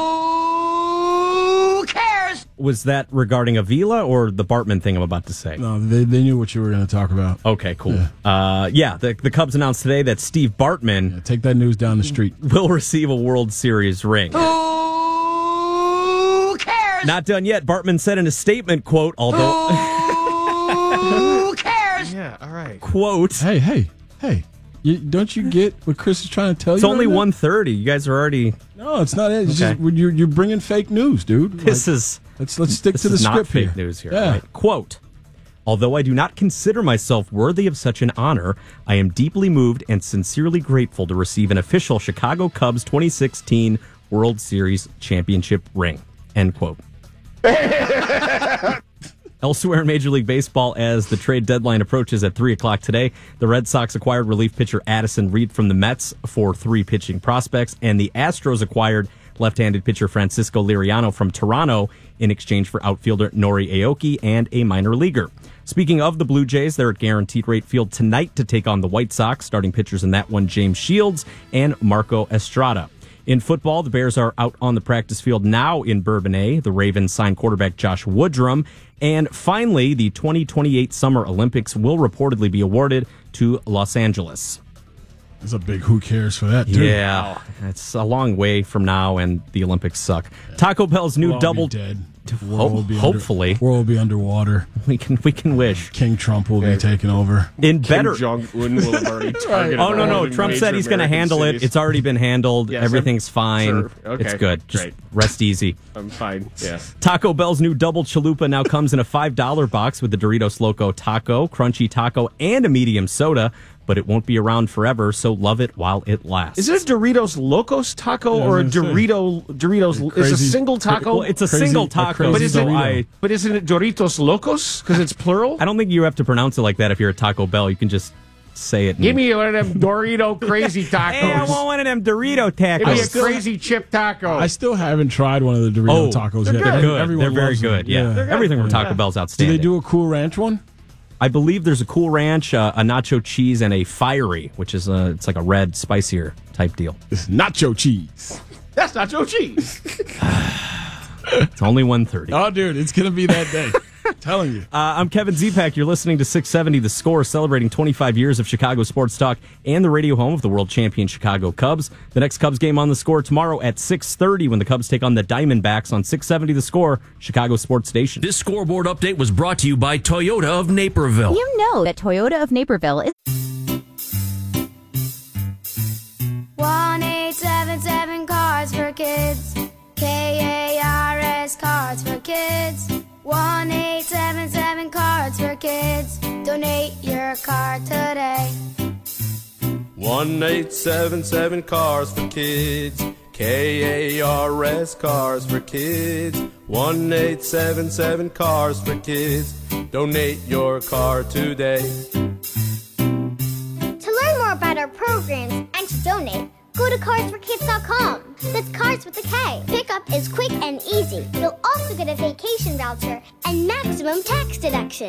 Who cares? Was that regarding Avila or the Bartman thing I'm about to say? No, they, they knew what you were going to talk about. Okay, cool. Yeah, uh, yeah the, the Cubs announced today that Steve Bartman... Yeah, take that news down the street. ...will receive a World Series ring. Who cares? Not done yet. Bartman said in a statement, quote, although... Who cares? Yeah, all right. Quote... Hey, hey, hey. You, don't you get what Chris is trying to tell it's you? It's only right one thirty. You guys are already... No, it's not it. It's okay. just, you're, you're bringing fake news, dude. This like, is... Let's, let's stick this to the is script not fake here. news here. Yeah. Right? Quote, although I do not consider myself worthy of such an honor, I am deeply moved and sincerely grateful to receive an official Chicago Cubs twenty sixteen World Series championship ring. End quote. Elsewhere in Major League Baseball, as the trade deadline approaches at three o'clock today, the Red Sox acquired relief pitcher Addison Reed from the Mets for three pitching prospects, and the Astros acquired left-handed pitcher Francisco Liriano from Toronto in exchange for outfielder Nori Aoki and a minor leaguer. Speaking of the Blue Jays, they're at Guaranteed Rate Field tonight to take on the White Sox. Starting pitchers in that one, James Shields and Marco Estrada. In football, the Bears are out on the practice field now in Bourbonnais. The Ravens signed quarterback Josh Woodrum. And finally, the twenty twenty-eight Summer Olympics will reportedly be awarded to Los Angeles. It's a big who cares for that, dude. Yeah, it's a long way from now, and the Olympics suck. Taco Bell's new we'll all double... be dead. Ho- will be hopefully. Under, world will be underwater. We can we can wish. King Trump will be taking over. In Kim better... Jong-un will have already targeted Oh, no, no. all Trump major said he's going to American handle cities. it. It's already been handled. Yes, Everything's I'm fine. sure. Okay, it's good. Just great. rest easy. I'm fine, yeah. Taco Bell's new double chalupa now comes in a five dollar box with the Doritos Loco Taco, Crunchy Taco, and a medium soda. But it won't be around forever, so love it while it lasts. Is it a Doritos Locos taco Yeah, or a I was gonna say. Dorito Doritos? Crazy- It's a single taco. Well, it's a Crazy- single a taco. crazy but, is so it, I, but isn't it Doritos Locos? Because it's plural? I don't think you have to pronounce it like that if you're at Taco Bell. You can just say it. Give me one of them Dorito crazy tacos. Hey, I want one of them Dorito tacos. Give me a still- crazy chip taco. I still haven't tried one of the Dorito Oh, tacos they're yet. good. Every- Good. everyone They're very loves them. good. Yeah, Yeah. everything from Taco Yeah. Bell's Do outstanding. they do a Cool Ranch one? I believe there's a Cool Ranch, uh, a nacho cheese, and a fiery, which is a, it's like a red, spicier type deal. It's nacho cheese. That's nacho cheese. It's only one thirty. Oh, dude, it's going to be that day. Telling you. Uh, I'm Kevin Zipak. You're listening to six seventy The Score, celebrating twenty-five years of Chicago sports talk and the radio home of the world champion Chicago Cubs. The next Cubs game on The Score tomorrow at six thirty when the Cubs take on the Diamondbacks on six seventy The Score, Chicago Sports Station. This scoreboard update was brought to you by Toyota of Naperville. You know that Toyota of Naperville is... one eight seven seven Cars for Kids. K A R S Cars for car today. one eight seven seven Cars for Kids. K A R S Cars for Kids. one eight seven seven Cars for Kids. Donate your car today. To learn more about our programs and to donate, go to cars for kids dot com. That's Cars with a K. Pickup is quick and easy. You'll also get a vacation voucher and maximum tax deduction.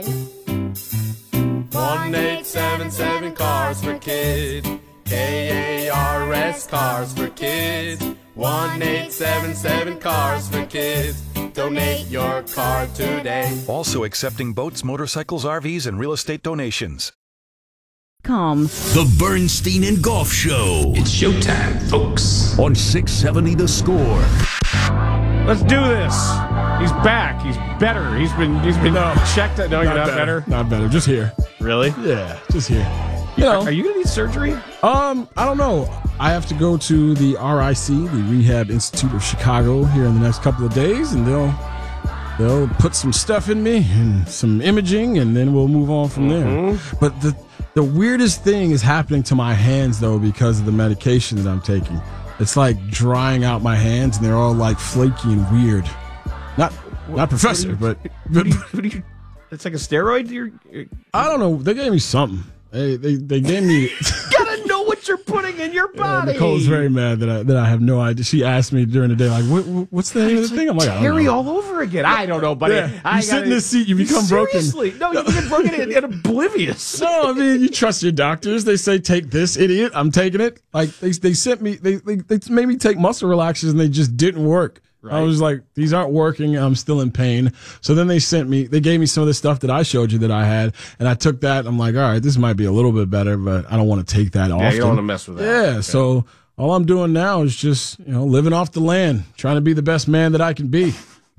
one eight seven seven Cars for Kids. K A R S Cars for Kids. one eight seven seven Cars for Kids. Donate your car today. Also accepting boats, motorcycles, R Vs, and real estate donations. Com. The Bernstein and Golf Show. It's showtime, folks. On six seventy The Score. Let's do this. He's back. He's better. He's been he's been no, checked. No, you're not better. better. Not better. Just here. Really? Yeah, just here. You know, are you gonna need surgery? Um, I don't know. I have to go to the R I C, the Rehab Institute of Chicago, here in the next couple of days, and they'll they'll put some stuff in me and some imaging, and then we'll move on from Mm-hmm. there. But the the weirdest thing is happening to my hands, though, because of the medication that I'm taking. It's like drying out my hands, and they're all like flaky and weird. Not What- not professor, what do but, you- what do you- it's like a steroid. You're, you're I don't know. They gave me something. They they, they gave me. gotta know what you're putting in your Yeah, body. Nicole's very mad that I that I have no idea. She asked me during the day, like, what, what- "What's the name of the thing?" I'm like, I don't Terry know. all over again. I don't know, buddy. Yeah, I you sit in gotta- this seat, you become broken. Seriously, no, you get broken and, and oblivious. No, I mean, you trust your doctors. They say, take this, idiot. I'm taking it. Like, they they sent me, they, they, they made me take muscle relaxers, and they just didn't work. I was like, these aren't working. I'm still in pain. So then they sent me, they gave me some of the stuff that I showed you that I had, and I took that. And I'm like, all right, this might be a little bit better, but I don't want to take that often. Yeah, you don't want to mess with that. Yeah, Okay. so all I'm doing now is just, you know, living off the land, trying to be the best man that I can be.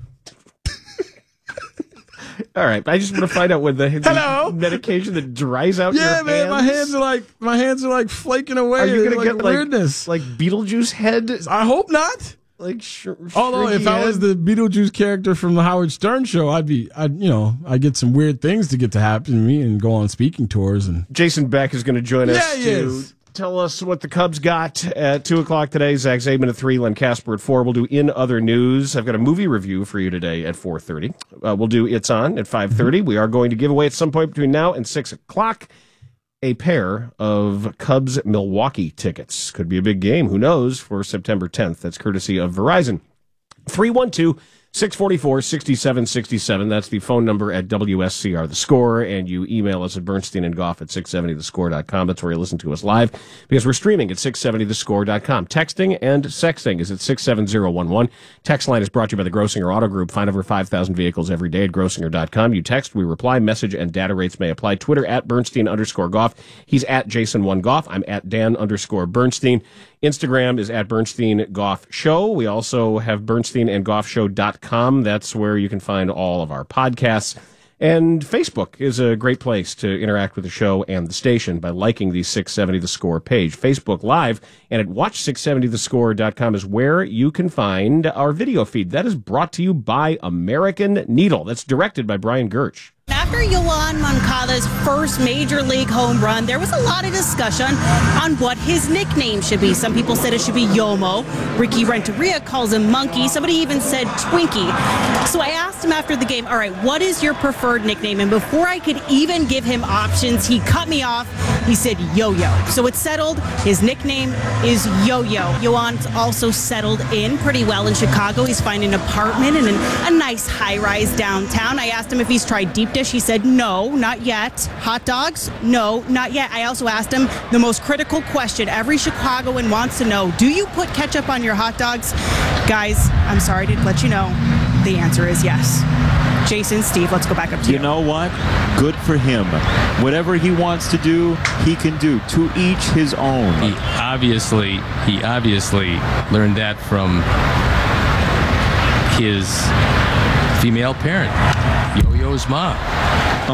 All right, I just want to find out when the, the Hello? medication that dries out Yeah, your man, hands. my hands are like my hands are like flaking away. Are you gonna like get like weirdness? like Beetlejuice head? I hope not. Like sh- Although if I was the Beetlejuice character from the Howard Stern show, I'd be, I'd you know, I get some weird things to get to happen to me and go on speaking tours and. Jason Beck is going to join us Yeah, he to is. tell us what the Cubs got at two o'clock today. Zach Zaidman at three, Len Casper at four. We'll do In Other News. I've got a movie review for you today at four thirty. Uh, we'll do It's On at five thirty. Mm-hmm. We are going to give away at some point between now and six o'clock a pair of Cubs Milwaukee tickets. Could be a big game. Who knows? For September tenth. That's courtesy of Verizon. three one two, six four four, six seven six seven. That's the phone number at W S C R The Score. And you email us at Bernstein and Goff at six seventy the score dot com. That's where you listen to us live because we're streaming at six seventy the score dot com. Texting and sexting is at six seven zero one one. Text line is brought to you by the Grossinger Auto Group. Find over five thousand vehicles every day at grossinger dot com. You text, we reply. Message and data rates may apply. Twitter at Bernstein underscore Goff. He's at Jason one Goff. I'm at Dan underscore Bernstein. Instagram is at Bernstein Goff Show. We also have Bernstein and Goff Show dot com. That's where you can find all of our podcasts. And Facebook is a great place to interact with the show and the station by liking the six seventy The Score page. Facebook Live and at watch six seventy the score dot com is where you can find our video feed. That is brought to you by American Needle. That's directed by Brian Gertsch. After Yoan Moncada's first major league home run, there was a lot of discussion on what his nickname should be. Some people said it should be Yomo. Ricky Renteria calls him Monkey. Somebody even said Twinkie. So I asked him after the game, all right, what is your preferred nickname? And before I could even give him options, he cut me off. He said Yo-Yo. So it's settled. His nickname is Yo-Yo. Yoan's also settled in pretty well in Chicago. He's finding an apartment in an, a nice high-rise downtown. I asked him if he's tried deep dish. He said, no, not yet. Hot dogs? No, not yet. I also asked him the most critical question every Chicagoan wants to know. Do you put ketchup on your hot dogs? Guys, I'm sorry to let you know. The answer is yes. Jason, Steve, let's go back up to you. You know what? Good for him. Whatever he wants to do, he can do. To each his own. He obviously, he obviously learned that from his female parent, Yo-Yo's mom. Oh.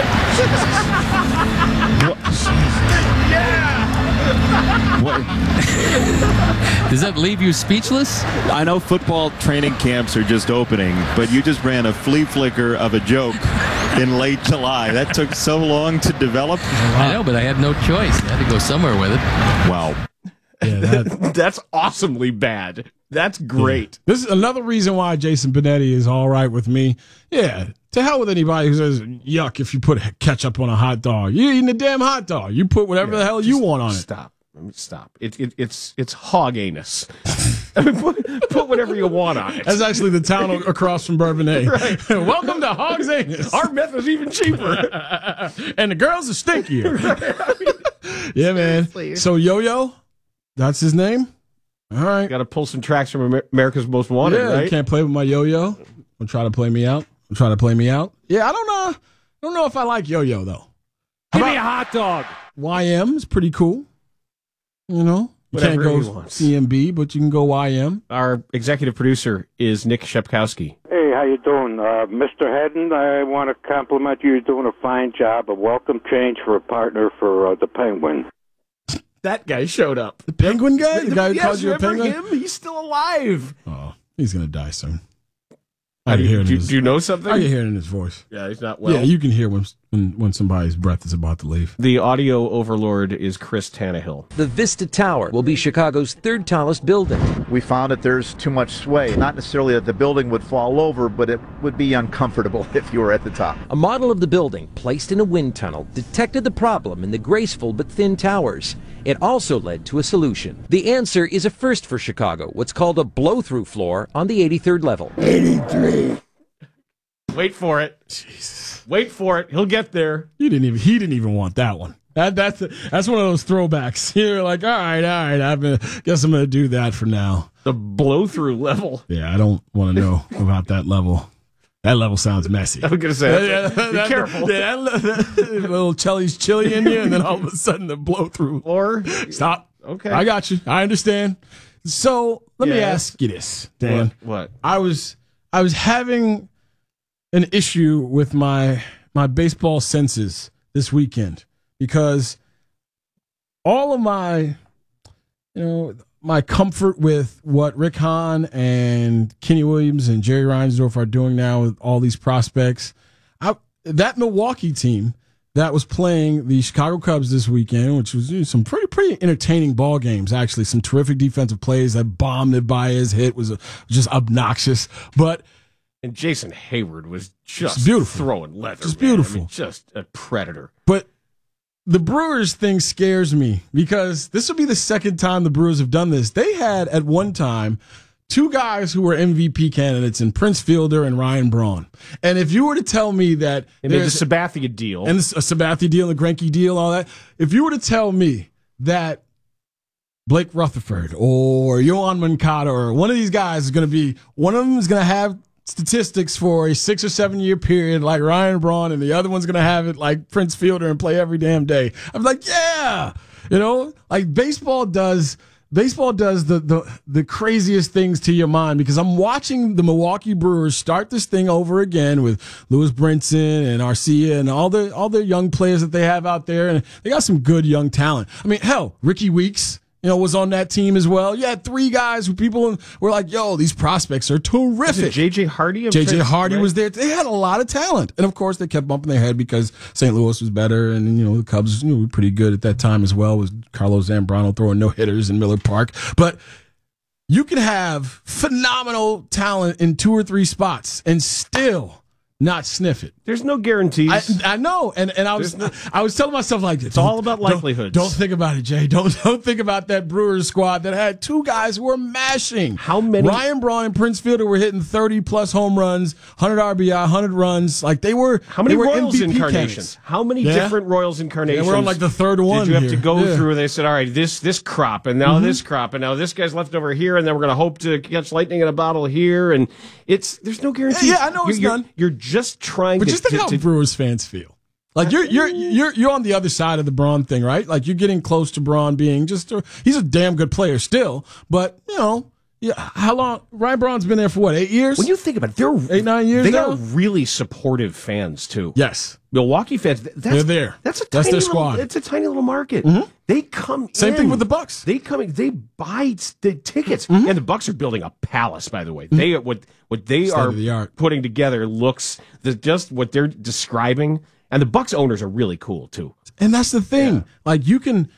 What? Does that leave you speechless? I know football training camps are just opening, but you just ran a flea flicker of a joke in late July. That took so long to develop. I know, but I had no choice. I had to go somewhere with it. Wow. Yeah, that, That's awesomely bad. That's great. Yeah. This is another reason why Jason Benetti is all right with me. Yeah, to hell with anybody who says, yuck, if you put ketchup on a hot dog. You're eating a damn hot dog. You put whatever Yeah, the hell you want on it. Stop. Stop. It, it, it's it's hog anus. I mean, put, put whatever you want on it. That's actually the town across from Bourbonnais. Right. Welcome to Hog's Anus. Our meth is even cheaper. And the girls are stinkier. Right. I mean, yeah, man. So Yo-Yo, that's his name? All right. Got to pull some tracks from Amer- America's Most Wanted, yeah, right? You can't play with my Yo-Yo. Don't try to play me out. Don't try to play me out. Yeah, I don't know. I don't know if I like Yo-Yo, though. Give me a hot dog. Y M is pretty cool. You know? You Whatever can't he go wants. C M B, but you can go Y M. Our executive producer is Nick Shepkowski. Hey, how you doing? Uh, Mister Hedden, I want to compliment you. You're doing a fine job. A welcome change for a partner for uh, the Penguin. That guy showed up. The Penguin guy? The, The- guy who yes, calls you a remember penguin? him? He's still alive. Oh, he's going to die soon. How I do can you- hear it in do- his, do you know something? I can hear it in his voice. Yeah, he's not well. Yeah, you can hear when, when when somebody's breath is about to leave. The audio overlord is Chris Tannehill. The Vista Tower will be Chicago's third tallest building. We found that there's too much sway. Not necessarily that the building would fall over, but it would be uncomfortable if you were at the top. A model of the building, placed in a wind tunnel, detected the problem in the graceful but thin towers. It also led to a solution. The answer is a first for Chicago, what's called a blow-through floor on the eighty-third level. eighty-three. Wait for it. Jesus. Wait for it. He'll get there. You didn't even. He didn't even want that one. That that's that's one of those throwbacks. You're like, all right, all right. I guess I'm going to do that for now. The blow through level. Yeah, I don't want to know about that level. That level sounds messy. I'm going to say, that's Yeah, it. Be that- careful. Yeah, that, that little Chelly's chili in you, and then all of a sudden the blow through. Or stop. Okay, I got you. I understand. So let me Yes. ask you this, Dan. What? What? I was I was having an issue with my my baseball senses this weekend because all of my you know my comfort with what Rick Hahn and Kenny Williams and Jerry Reinsdorf are doing now with all these prospects, I, that Milwaukee team that was playing the Chicago Cubs this weekend, which was you know, some pretty pretty entertaining ball games, actually. Some terrific defensive plays. That bomb that Baez hit was uh, just obnoxious. But And Jason Hayward was just beautiful. throwing leather. Just man. beautiful. I mean, just a predator. But the Brewers thing scares me because this will be the second time the Brewers have done this. They had at one time two guys who were M V P candidates in Prince Fielder and Ryan Braun. And if you were to tell me that And there's there's a Sabathia deal. and a Sabathia deal, and a Greinke deal, all that, if you were to tell me that Blake Rutherford or Yohan Moncada or one of these guys is going to be, one of them is going to have statistics for a six or seven year period like Ryan Braun, and the other one's going to have it like Prince Fielder and play every damn day. I'm like, yeah, you know, like baseball does. Baseball does the, the the craziest things to your mind because I'm watching the Milwaukee Brewers start this thing over again with Lewis Brinson and Arcia and all the all the young players that they have out there, and they got some good young talent. I mean, hell, Ricky Weeks, you know, was on that team as well. You had three guys who people were like, yo, these prospects are terrific. J J Hardy? J J Hardy was there. They had a lot of talent. And of course, they kept bumping their head because Saint Louis was better. And, you know, the Cubs you know, were pretty good at that time as well, with Carlos Zambrano throwing no hitters in Miller Park. But you can have phenomenal talent in two or three spots and still not sniff it. There's no guarantees. I, I know, and and I was no- I was telling myself like It's all about likelihoods. Don't, don't think about it, Jay. Don't don't think about that Brewers squad that had two guys who were mashing. How many? Ryan Braun and Prince Fielder were hitting thirty plus home runs, one hundred R B I, one hundred runs. Like they were. How many they were Royals M V P incarnations? candidates. How many Yeah. different Royals incarnations? Yeah, we're on like the third one Did you have here. to go Yeah. through? Where they said, "All right, this this crop, and now Mhm. this crop, and now this guy's left over here, and then we're going to hope to catch lightning in a bottle here." And it's there's no guarantee. Yeah, I know it's you're, none. You're, you're just trying But to. just think to, how to- Brewers fans feel. Like you're you're you're you're on the other side of the Braun thing, right? Like you're getting close to Braun being just a, he's a damn good player still, but you know Yeah, how long? Ryan Braun's been there for what, eight years? When you think about it, they're eight, nine years They now? are really supportive fans, too. Yes. Milwaukee fans, that's, They're there. That's a That's tiny their squad. Little, it's a tiny little market. They come Same in. thing with the Bucks. They come in, they buy the tickets. And the Bucks are building a palace, by the way. They what what they State are of the art. putting together looks the, just what they're describing. And the Bucks owners are really cool, too. And that's the thing. Like, you can.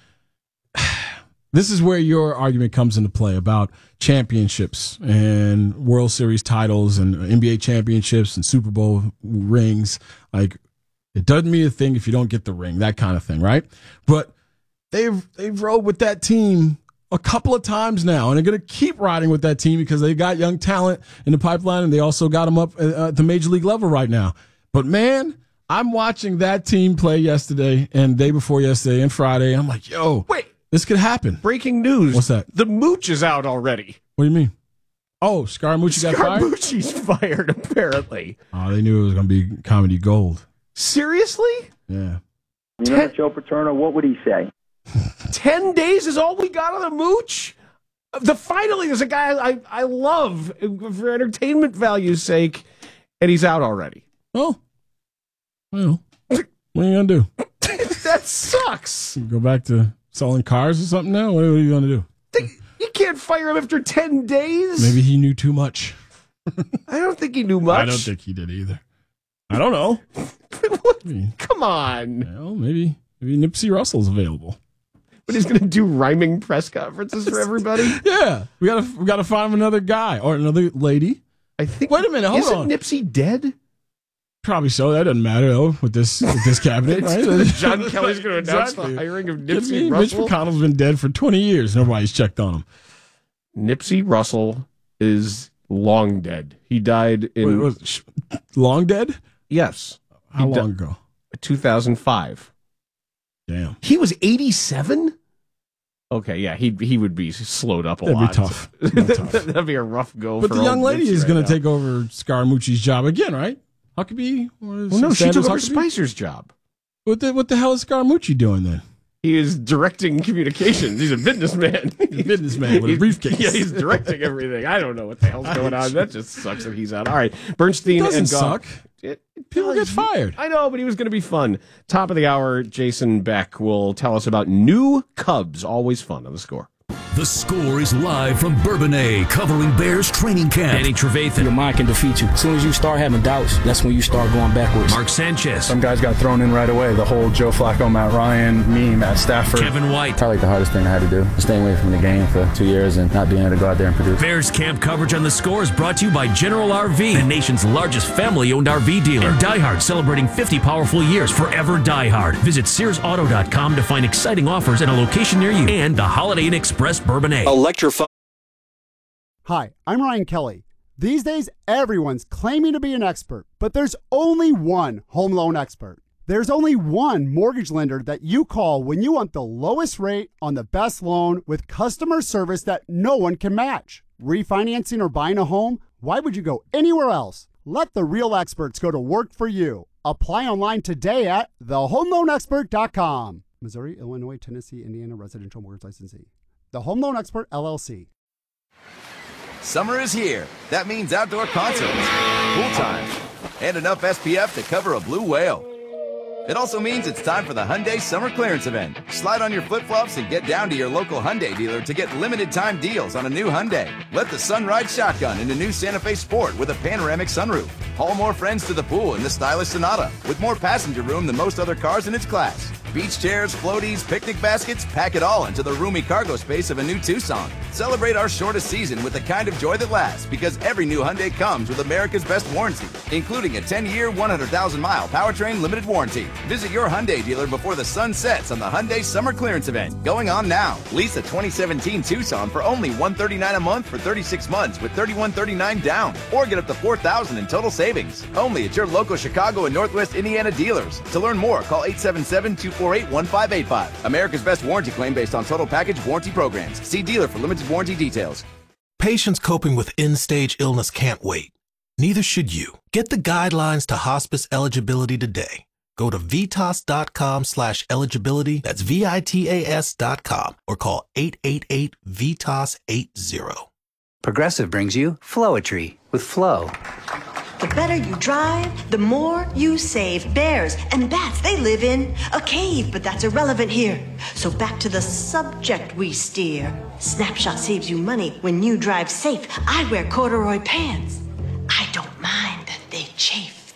This is where your argument comes into play about championships and World Series titles and N B A championships and Super Bowl rings. Like, it doesn't mean a thing if you don't get the ring, that kind of thing, right? But they've they've rode with that team a couple of times now, and they're going to keep riding with that team because they got young talent in the pipeline, and they also got them up at, at the major league level right now. But man, I'm watching that team play yesterday and day before yesterday and Friday. And I'm like, yo, wait. This could happen. Breaking news. What's that? The Mooch is out already. What do you mean? Oh, Scaramucci got fired? Scaramucci's fired, apparently. Oh, they knew it was going to be comedy gold. Seriously? Yeah. You know Joe Paterno, what would he say? Ten days is all we got on the Mooch? The finally, there's a guy I, I love for entertainment value's sake, and he's out already. Oh. Well, what are you going to do? That sucks. Go back to selling cars or something now? What are you going to do? They, you can't fire him after ten days. Maybe he knew too much. I don't think he knew much. I don't think he did either. I don't know. Come on. Well, maybe maybe Nipsey Russell's available. But he's going to do rhyming press conferences for everybody? Yeah. We got to we got to find him another guy or another lady. I think. Wait a minute. Hold isn't on. Nipsey dead? Probably so. That doesn't matter, though, with this with this cabinet, right? John Kelly's going to announce Exactly. the hiring of Give Nipsey me- Russell. Mitch McConnell's been dead for twenty years. Nobody's checked on him. Nipsey Russell is long dead. He died in... Wait, was, sh- long dead? Yes. How He di- long ago? two thousand five. Damn. He was eighty-seven? Okay, yeah, he he would be slowed up a That'd be lot. tough. That'd be tough. That'd be a rough go But for the young old lady Nipsey is right going now. to take over Scaramucci's job again, right? Huckabee? Or Well, no, she Sanders took over Huckabee? Spicer's job. What the, what the hell is Scaramucci doing then? He is directing communications. He's a businessman. He's a businessman with a He's- briefcase. Yeah, he's directing everything. I don't know what the hell's going on. That just sucks that he's out. All right, Bernstein Doesn't and Goff. suck. It, it People does. get fired. I know, but he was going to be fun. Top of the hour, Jason Beck will tell us about new Cubs. Always fun on The Score. The Score is live from Bourbonnais, covering Bears training camp. Danny Trevathan. Your mind can defeat you. As soon as you start having doubts, that's when you start going backwards. Mark Sanchez. Some guys got thrown in right away. The whole Joe Flacco, Matt Ryan meme at Stafford. Kevin White. Probably the hardest thing I had to do, staying away from the game for two years and not being able to go out there and produce. Bears camp coverage on The Score is brought to you by General R V, the nation's largest family-owned R V dealer. And Die Hard, celebrating fifty powerful years, forever Die Hard. Visit Sears Auto dot com to find exciting offers at a location near you. And the Holiday Inn Express Bourbonnais. Electrify. Hi, I'm Ryan Kelly. These days, everyone's claiming to be an expert, but there's only one home loan expert. There's only one mortgage lender that you call when you want the lowest rate on the best loan with customer service that no one can match. Refinancing or buying a home? Why would you go anywhere else? Let the real experts go to work for you. Apply online today at the home loan expert dot com. Missouri, Illinois, Tennessee, Indiana residential mortgage licensee. The Home Loan Expert, L L C. Summer is here. That means outdoor concerts, pool time, and enough S P F to cover a blue whale. It also means it's time for the Hyundai Summer Clearance Event. Slide on your flip-flops and get down to your local Hyundai dealer to get limited-time deals on a new Hyundai. Let the sun ride shotgun in a new Santa Fe Sport with a panoramic sunroof. Haul more friends to the pool in the stylish Sonata with more passenger room than most other cars in its class. Beach chairs, floaties, picnic baskets, pack it all into the roomy cargo space of a new Tucson. Celebrate our shortest season with the kind of joy that lasts, because every new Hyundai comes with America's best warranty, including a ten-year, one hundred thousand mile powertrain limited warranty. Visit your Hyundai dealer before the sun sets on the Hyundai Summer Clearance Event, going on now. Lease a twenty seventeen Tucson for only one hundred thirty-nine dollars a month for thirty-six months with thirty-one thirty-nine down, or get up to four thousand dollars in total savings. Only at your local Chicago and Northwest Indiana dealers. To learn more, call eight seven seven, two four eight, one five eight five. America's best warranty claim based on total package warranty programs. See dealer for limited warranty details. Patients coping with end-stage illness can't wait. Neither should you. Get the guidelines to hospice eligibility today. Go to vitas.com slash eligibility. That's V I T A S dot com or call eight eight eight, V I T A S eighty. Progressive brings you Flowetry with Flow. The better you drive, the more you save. Bears and bats, they live in a cave, but that's irrelevant here. So back to the subject we steer. Snapshot saves you money when you drive safe. I wear corduroy pants. I don't mind that they chafe.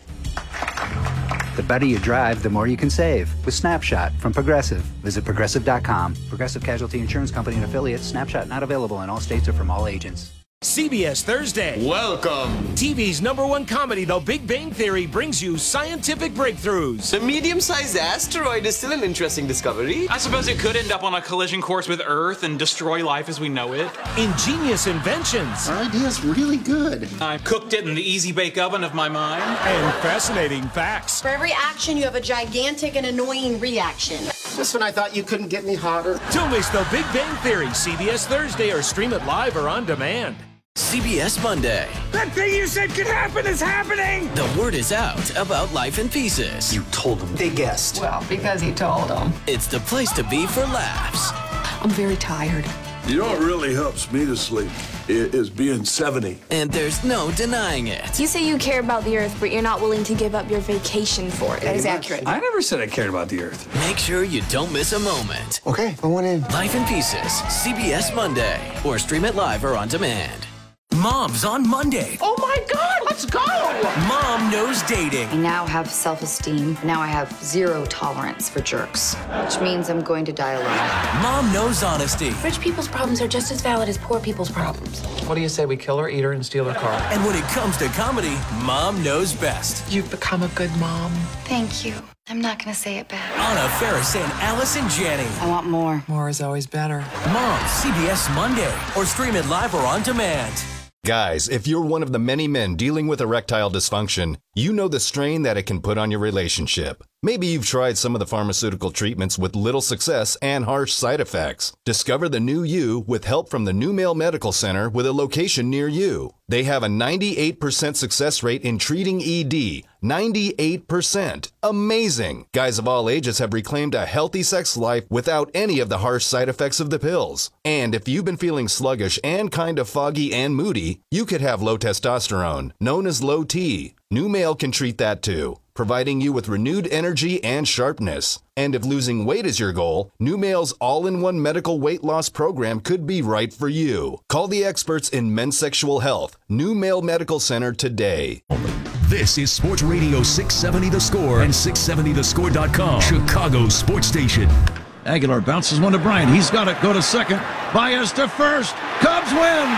The better you drive, the more you can save with Snapshot from Progressive. Visit progressive dot com. Progressive Casualty Insurance Company and affiliates. Snapshot not available in all states or from all agents. C B S Thursday. Welcome. T V's number one comedy, The Big Bang Theory, brings you scientific breakthroughs. The medium-sized asteroid is still an interesting discovery. I suppose it could end up on a collision course with Earth and destroy life as we know it. Ingenious inventions. Our idea's really good. I cooked it in the easy bake oven of my mind. And fascinating facts. For every action, you have a gigantic and annoying reaction. Just when I thought you couldn't get me hotter. Don't miss The Big Bang Theory, C B S Thursday, or stream it live or on demand. C B S Monday. That thing you said could happen is happening! The word is out about Life in Pieces. You told them. They guessed. Well, because he told them. It's the place to be for laughs. I'm very tired. You know what really helps me to sleep is being seventy. And there's no denying it. You say you care about the Earth, but you're not willing to give up your vacation for it. That is accurate. I never said I cared about the Earth. Make sure you don't miss a moment. Okay, I went in. Life in Pieces, C B S Monday, or stream it live or on demand. Mom's on Monday. Oh my God, let's go! Mom knows dating. I now have self-esteem. Now I have zero tolerance for jerks, which means I'm going to die alone. Mom knows honesty. Rich people's problems are just as valid as poor people's problems. What do you say we kill her, eat her, and steal her car? And when it comes to comedy, Mom knows best. You've become a good mom. Thank you. I'm not going to say it back. Anna Faris and Allison Janney. I want more. More is always better. Mom, C B S Monday, or stream it live or on demand. Guys, if you're one of the many men dealing with erectile dysfunction, you know the strain that it can put on your relationship. Maybe you've tried some of the pharmaceutical treatments with little success and harsh side effects. Discover the new you with help from the New Male Medical Center with a location near you. They have a ninety-eight percent success rate in treating E D. ninety-eight percent. Amazing! Guys of all ages have reclaimed a healthy sex life without any of the harsh side effects of the pills. And if you've been feeling sluggish and kind of foggy and moody, you could have low testosterone, known as low T. New Male can treat that too, providing you with renewed energy and sharpness. And if losing weight is your goal, New Male's all-in-one medical weight loss program could be right for you. Call the experts in men's sexual health, New Male Medical Center today. This is Sports Radio six seventy The Score and six seventy the score dot com, Chicago Sports Station. Aguilar bounces one to Bryant. He's got it. Go to second. Baez to first. Cubs win.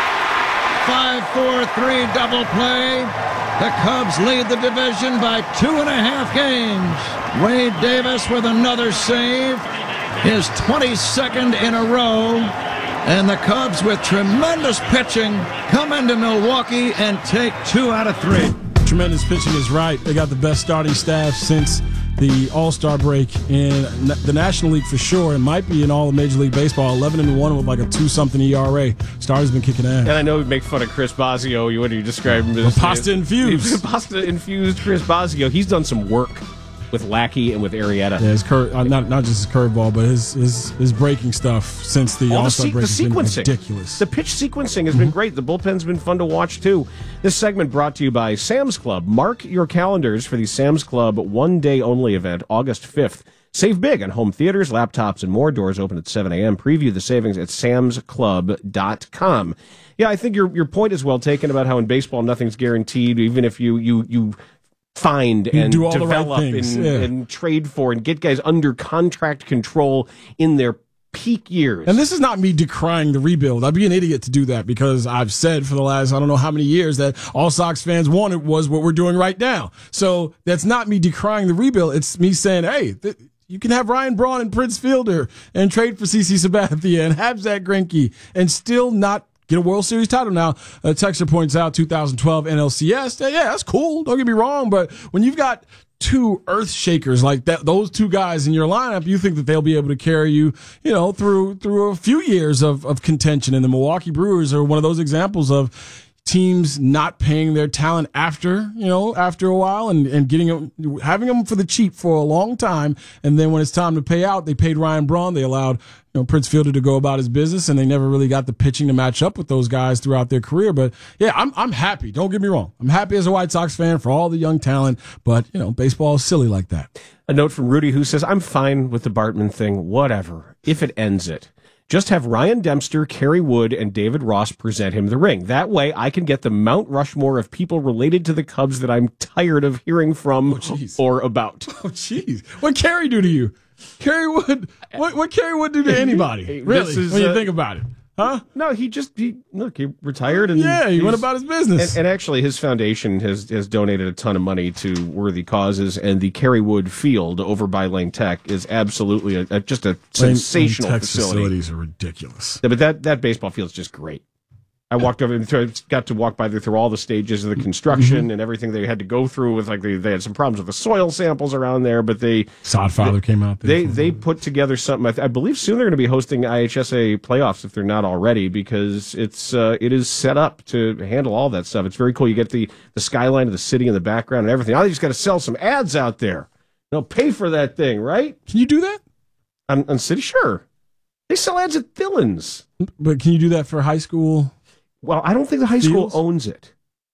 five four three double play. The Cubs lead the division by two and a half games. Wade Davis with another save. His twenty-second in a row. And the Cubs, with tremendous pitching, come into Milwaukee and take two out of three. Tremendous pitching is right. They got the best starting staff since the All-Star break in the National League for sure. It might be in all of Major League Baseball. eleven and one with like a two-something E R A. Starter's been kicking ass. And I know we make fun of Chris Bosio. You, what do you describe him as? Pasta infused. Pasta infused Chris Bosio. He's done some work with Lackey and with Arrieta. Yeah, his cur- uh, not not just his curveball, but his his his breaking stuff since the All All-Star the, se- break the has been sequencing. ridiculous. The pitch sequencing has been great. The bullpen's been fun to watch, too. This segment brought to you by Sam's Club. Mark your calendars for the Sam's Club one-day-only event, August fifth. Save big on home theaters, laptops, and more. Doors open at seven a.m. Preview the savings at sams club dot com. Yeah, I think your your point is well taken about how in baseball nothing's guaranteed, even if you you you find You and do all the right develop things, and, yeah. and trade for and get guys under contract control in their peak years. And this is not me decrying the rebuild. I'd be an idiot to do that because I've said for the last, I don't know how many years, that all Sox fans wanted was what we're doing right now. So that's not me decrying the rebuild. It's me saying, hey, th- you can have Ryan Braun and Prince Fielder and trade for CeCe Sabathia and have Zach Greinke and still not get a World Series title. Now, uh, Texter points out two thousand twelve N L C S. Yeah, that's cool. Don't get me wrong. But when you've got two earth shakers like that, those two guys in your lineup, you think that they'll be able to carry you, you know, through through a few years of, of contention. And the Milwaukee Brewers are one of those examples of teams not paying their talent after, you know, after a while and, and getting them, having them for the cheap for a long time. And then when it's time to pay out, they paid Ryan Braun. They allowed, you know, Prince Fielder to go about his business, and they never really got the pitching to match up with those guys throughout their career. But yeah, I'm, I'm happy. Don't get me wrong. I'm happy as a White Sox fan for all the young talent, but you know, baseball is silly like that. A note from Rudy who says, I'm fine with the Bartman thing, whatever, if it ends it. Just have Ryan Dempster, Kerry Wood, and David Ross present him the ring. That way I can get the Mount Rushmore of people related to the Cubs that I'm tired of hearing from oh, or about. Oh, jeez. What Kerry do to you? Kerry Wood, what what Kerry Wood do to anybody? Really, is, when you uh, think about it. Huh? No, he just, he look, he retired and... Yeah, he went about his business. And, and actually, his foundation has, has donated a ton of money to worthy causes, and the Kerry Wood Field over by Lane Tech is absolutely a, a, just a Lane, sensational Lane facility. Facilities are ridiculous. Yeah, but that, that baseball field is just great. I walked over and got to walk by there through all the stages of the construction mm-hmm. and everything they had to go through with, like, they, they had some problems with the soil samples around there, but they... Sodfather they, came out there. They they put together something. I, th- I believe soon they're going to be hosting I H S A playoffs if they're not already, because it's uh, it is set up to handle all that stuff. It's very cool. You get the, the skyline of the city in the background and everything. Now they just got to sell some ads out there. They'll pay for that thing, right? Can you do that? On, on City? Sure. They sell ads at Dillon's. But can you do that for high school? Well, I don't think the high school Fields? owns it.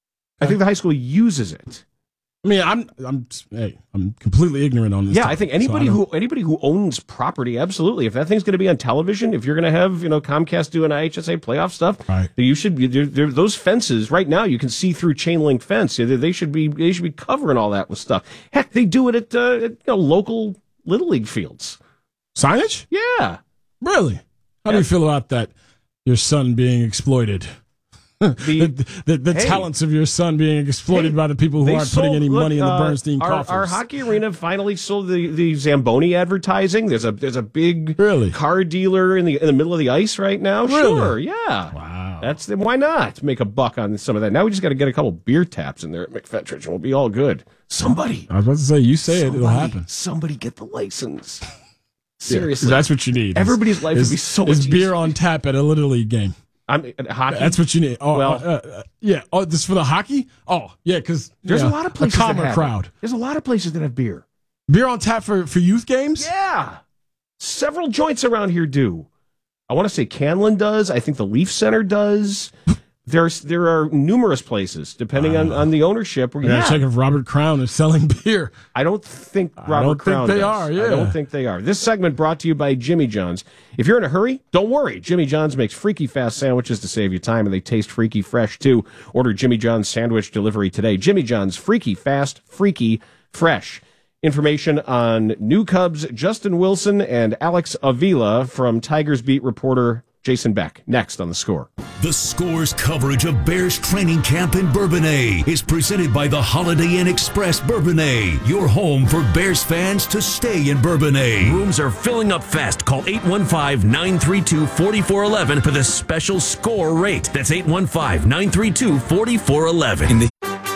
I think the high school uses it. I mean, I'm I'm hey, I'm completely ignorant on this. Yeah, topic, I think anybody so I who anybody who owns property, absolutely. If that thing's going to be on television, if you're going to have, you know, Comcast doing I H S A playoff stuff, right. you should be they're, they're, those fences right now. You can see through chain link fence. They should be they should be covering all that with stuff. Heck, they do it at, uh, at you know, local little league fields. Signage? Yeah, really. How yeah. do you feel about that? Your son being exploited. The, the, the, the hey, talents of your son being exploited hey, by the people who aren't sold, putting any look, money in the uh, Bernstein our, coffers. Our hockey arena finally sold the, the Zamboni advertising. There's a there's a big really? car dealer in the in the middle of the ice right now. Really? Sure, yeah. Wow. That's the, why not make a buck on some of that? Now we just got to get a couple beer taps in there at McFetridge, and we'll be all good. Somebody. I was about to say, you say somebody, it, it'll happen. Somebody get the license. Seriously, yeah, that's what you need. Everybody's life is, would be so much Is beer easier. on tap at a Little League game. I'm hockey. That's what you need. Oh, well, uh, uh, yeah. Oh, this for the hockey? Oh, yeah. Because there's yeah, a lot of places a calmer that have crowd. It. There's a lot of places that have beer. Beer on tap for, for youth games? Yeah, several joints around here do. I want to say Canlan does. I think the Leaf Center does. There's there are numerous places, depending uh, on, on the ownership. Where, yeah, yeah. check if Robert Crown is selling beer. I don't think Robert I don't Crown think they does. are. Yeah, I don't think they are. This segment brought to you by Jimmy John's. If you're in a hurry, don't worry. Jimmy John's makes freaky fast sandwiches to save you time, and they taste freaky fresh too. Order Jimmy John's sandwich delivery today. Jimmy John's, freaky fast, freaky fresh. Information on new Cubs Justin Wilson and Alex Avila from Tigers beat reporter Jason Beck. Next on The Score. The Score's coverage of Bears training camp in Bourbonnais is presented by the Holiday Inn Express Bourbonnais, your home for Bears fans to stay in Bourbonnais. Rooms are filling up fast. Call eight one five, nine three two, four four one one for the special Score rate. That's eight one five, nine three two, four four one one. In the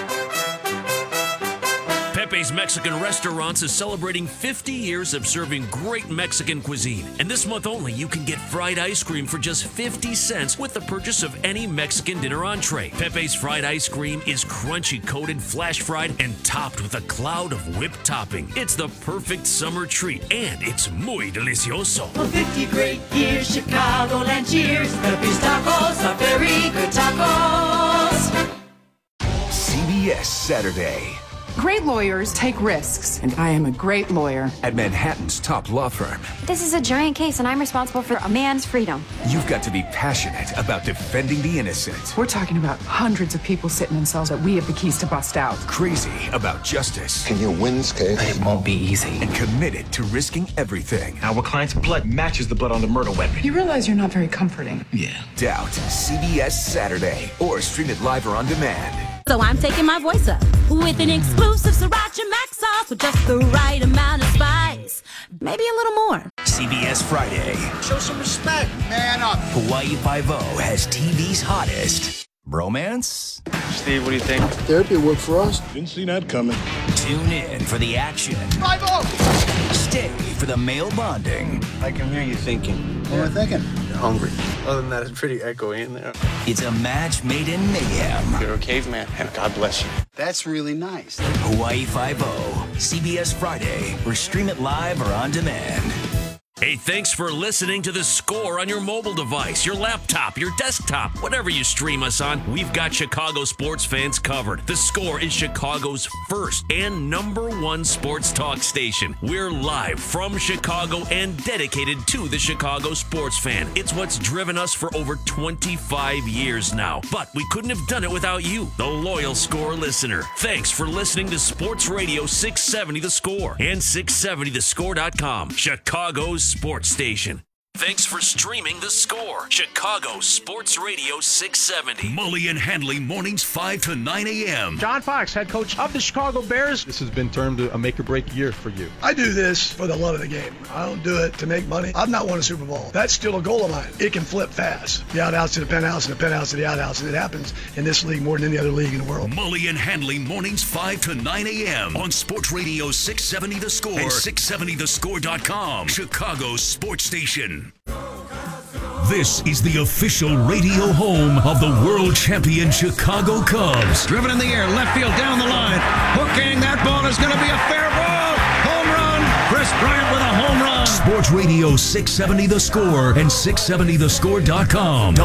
Pepe's Mexican Restaurants is celebrating fifty years of serving great Mexican cuisine. And this month only, you can get fried ice cream for just fifty cents with the purchase of any Mexican dinner entree. Pepe's fried ice cream is crunchy coated, flash fried, and topped with a cloud of whipped topping. It's the perfect summer treat, and it's muy delicioso. For fifty great years, Chicagoland cheers. Pepe's Tacos are very good tacos. C B S Saturday. Great lawyers take risks, and I am a great lawyer. At Manhattan's top law firm. This is a giant case, and I'm responsible for a man's freedom. You've got to be passionate about defending the innocent. We're talking about hundreds of people sitting in cells that we have the keys to bust out. Crazy about justice. Can you win this case? It won't be easy. And committed to risking everything. Our client's blood matches the blood on the murder weapon. You realize you're not very comforting. Yeah. Doubt. C B S Saturday. Or stream it live or on demand. So I'm taking my voice up with an exclusive Sriracha Mac sauce with just the right amount of spice. Maybe a little more. C B S Friday. Show some respect. Man up. Hawaii Five-O has T V's hottest bromance. Steve, what do you think? Therapy worked for us. Didn't see that coming. Tune in for the action. Five-O. day for the male bonding. I can hear you thinking. What am I thinking? You're hungry. Other than that, it's pretty echoey in there. It's a match made in mayhem. You're a caveman, and God bless you. That's really nice. Hawaii Five-O, C B S Friday, or stream it live or on demand. Hey, thanks for listening to The Score on your mobile device, your laptop, your desktop, whatever you stream us on. We've got Chicago sports fans covered. The Score is Chicago's first and number one sports talk station. We're live from Chicago and dedicated to the Chicago sports fan. It's what's driven us for over twenty-five years now. But we couldn't have done it without you, the loyal Score listener. Thanks for listening to Sports Radio six seventy The Score and six seventy the score dot com, Chicago's sports station. Thanks for streaming The Score, Chicago Sports Radio six seventy. Mully and Handley mornings five to nine a.m. John Fox, head coach of the Chicago Bears. This has been termed a make-or-break year for you. I do this for the love of the game. I don't do it to make money. I've not won a Super Bowl. That's still a goal of mine. It can flip fast. The outhouse to the penthouse and the penthouse to the outhouse. And it happens in this league more than any other league in the world. Mully and Handley mornings five to nine a.m. on Sports Radio six seventy The Score and six seventy the score dot com, Chicago's sports station. This is the official radio home of the world champion Chicago Cubs. Driven in the air, left field, down the line. Hooking, that ball is going to be a fair ball. Home run. Chris Bryant with a home run. Sports Radio six seventy The Score and six seventy the score dot com.